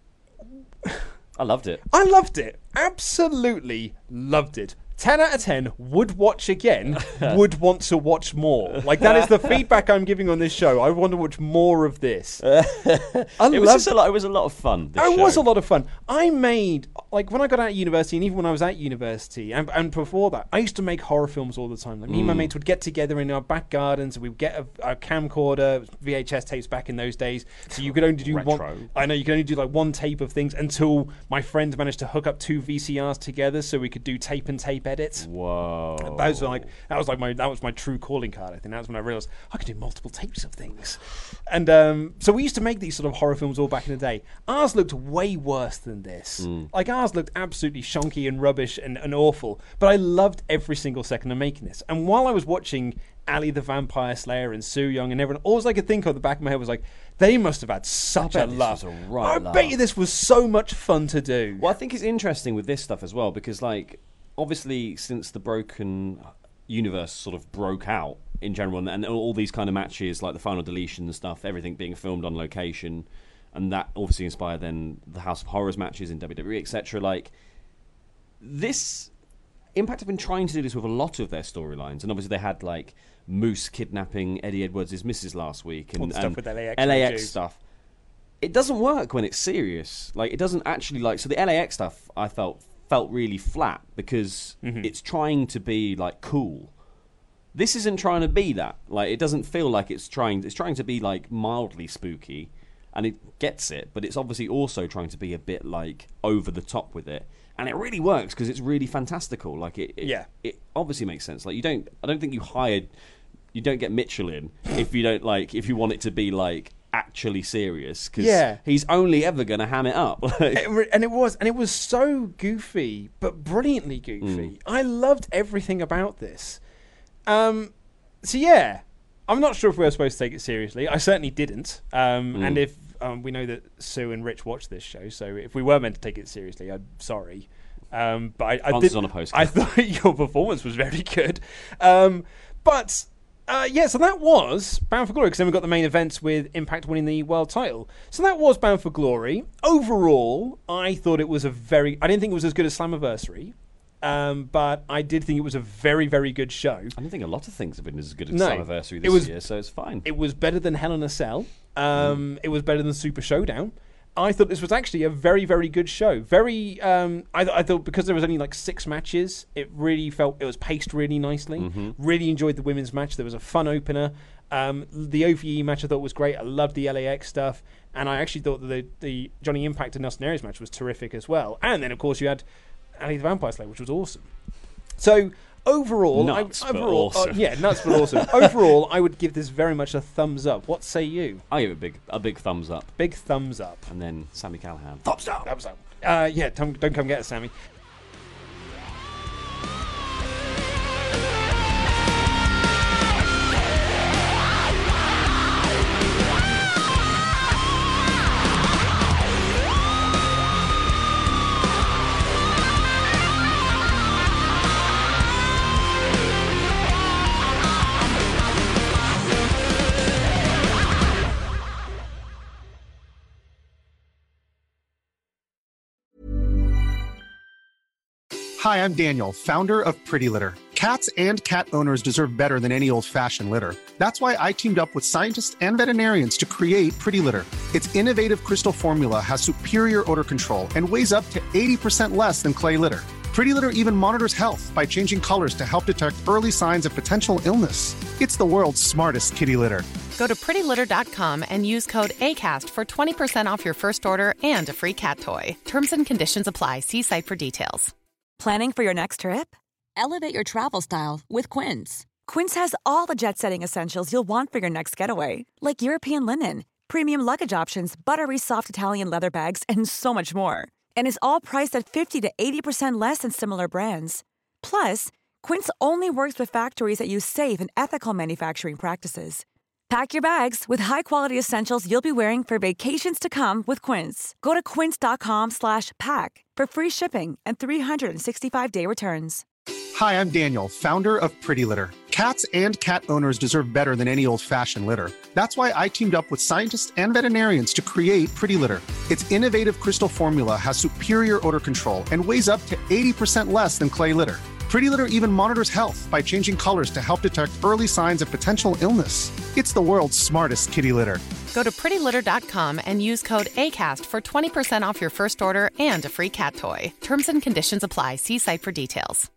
I loved it. I loved it. Absolutely loved it. ten out of ten, would watch again, would want to watch more. Like, that is the feedback I'm giving on this show. I want to watch more of this. I it was just a lot. It was a lot of fun. This It show. was a lot of fun. I made, like, when I got out of university, and even when I was at university, and, and before that, I used to make horror films all the time. Like, me and my Mm. mates would get together in our back gardens, and we'd get a, a camcorder, V H S tapes back in those days. So you could only do Retro. one. I know you could only do like one tape of things until my friend managed to hook up two V C Rs together, so we could do tape and tape edits. Whoa! Those were like that was like my that was my true calling card. I think that's when I realized I could do multiple tapes of things. And um, so we used to make these sort of horror films all back in the day. Ours looked way worse than this. Mm. Like ours looked absolutely shonky and rubbish and, and awful. But I loved every single second of making this. And while I was watching Ali the Vampire Slayer and Su Yung and everyone, all I could think of the back of my head was like, they must have had such I a bet this laugh. was a right I laugh. bet you this was so much fun to do. Well, I think it's interesting with this stuff as well because, like, obviously, since the Broken universe sort of broke out in general, and, and all these kind of matches, like the Final Deletion and stuff, everything being filmed on location, and that obviously inspired then the House of Horrors matches in W W E, et cetera. Like, this Impact have been trying to do this with a lot of their storylines, and obviously they had like Moose kidnapping Eddie Edwards' missus last week, and, All the stuff and with L A X L A X Jews. stuff. It doesn't work when it's serious. Like, it doesn't actually, like, so the L A X stuff I felt felt really flat because Mhm. it's trying to be like cool. This isn't trying to be that. Like, it doesn't feel like it's trying. It's trying to be like mildly spooky, and it gets it. But it's obviously also trying to be a bit like over the top with it, and it really works because it's really fantastical. Like it, it, Yeah. it obviously makes sense. Like you don't. I don't think you hired. You don't get Mitchell in if you don't like. If you want it to be like actually serious, because Yeah. he's only ever going to ham it up. It re- and it was, and it was so goofy, but brilliantly goofy. I loved everything about this. Um, so yeah, I'm not sure if we were supposed to take it seriously. I certainly didn't. Um, Mm. and if um, we know that Sue and Rich watch this show, so if we were meant to take it seriously, I'm sorry. Um, but I, I Answers did. on a postcard. I thought your performance was very good. Um, but. Uh, yeah, so that was Bound for Glory, because then we got the main events with Impact winning the world title. So that was Bound for Glory. Overall, I thought it was a very... I didn't think it was as good as Slammiversary, um, but I did think it was a very, very good show. I don't think a lot of things have been as good as No, Slammiversary it this was- year, so it's fine. It was better than Hell in a Cell. Um, It was better than Super Showdown. I thought this was actually a very, very good show. Very, um, I, th- I thought because there was only like six matches, it really felt it was paced really nicely. Mhm. Really enjoyed the women's match. There was a fun opener. Um, the O V E match I thought was great. I loved the L A X stuff, and I actually thought that the, the Johnny Impact and Austin Aries match was terrific as well. And then of course you had Ali the Vampire Slayer, which was awesome. So overall, Nuts, I, but overall, awesome. uh, yeah, nuts but awesome. Overall, I would give this very much a thumbs up. What say you? I give it a big, a big thumbs up. Big thumbs up. And then Sammy Callahan. Thumbs up. Thumbs up. Uh, yeah, don't, don't come get us, Sammy. Hi, I'm Daniel, founder of Pretty Litter. Cats and cat owners deserve better than any old-fashioned litter. That's why I teamed up with scientists and veterinarians to create Pretty Litter. Its innovative crystal formula has superior odor control and weighs up to eighty percent less than clay litter. Pretty Litter even monitors health by changing colors to help detect early signs of potential illness. It's the world's smartest kitty litter. Go to pretty litter dot com and use code ACAST for twenty percent off your first order and a free cat toy. Terms and conditions apply. See site for details. Planning for your next trip? Elevate your travel style with Quince. Quince has all the jet-setting essentials you'll want for your next getaway, like European linen, premium luggage options, buttery soft Italian leather bags, and so much more. And is all priced at fifty to eighty percent less than similar brands. Plus, Quince only works with factories that use safe and ethical manufacturing practices. Pack your bags with high-quality essentials you'll be wearing for vacations to come with Quince. Go to quince dot com slash pack for free shipping and three sixty-five day returns. Hi, I'm Daniel, founder of Pretty Litter. Cats and cat owners deserve better than any old-fashioned litter. That's why I teamed up with scientists and veterinarians to create Pretty Litter. Its innovative crystal formula has superior odor control and weighs up to eighty percent less than clay litter. Pretty Litter even monitors health by changing colors to help detect early signs of potential illness. It's the world's smartest kitty litter. Go to pretty litter dot com and use code ACAST for twenty percent off your first order and a free cat toy. Terms and conditions apply. See site for details.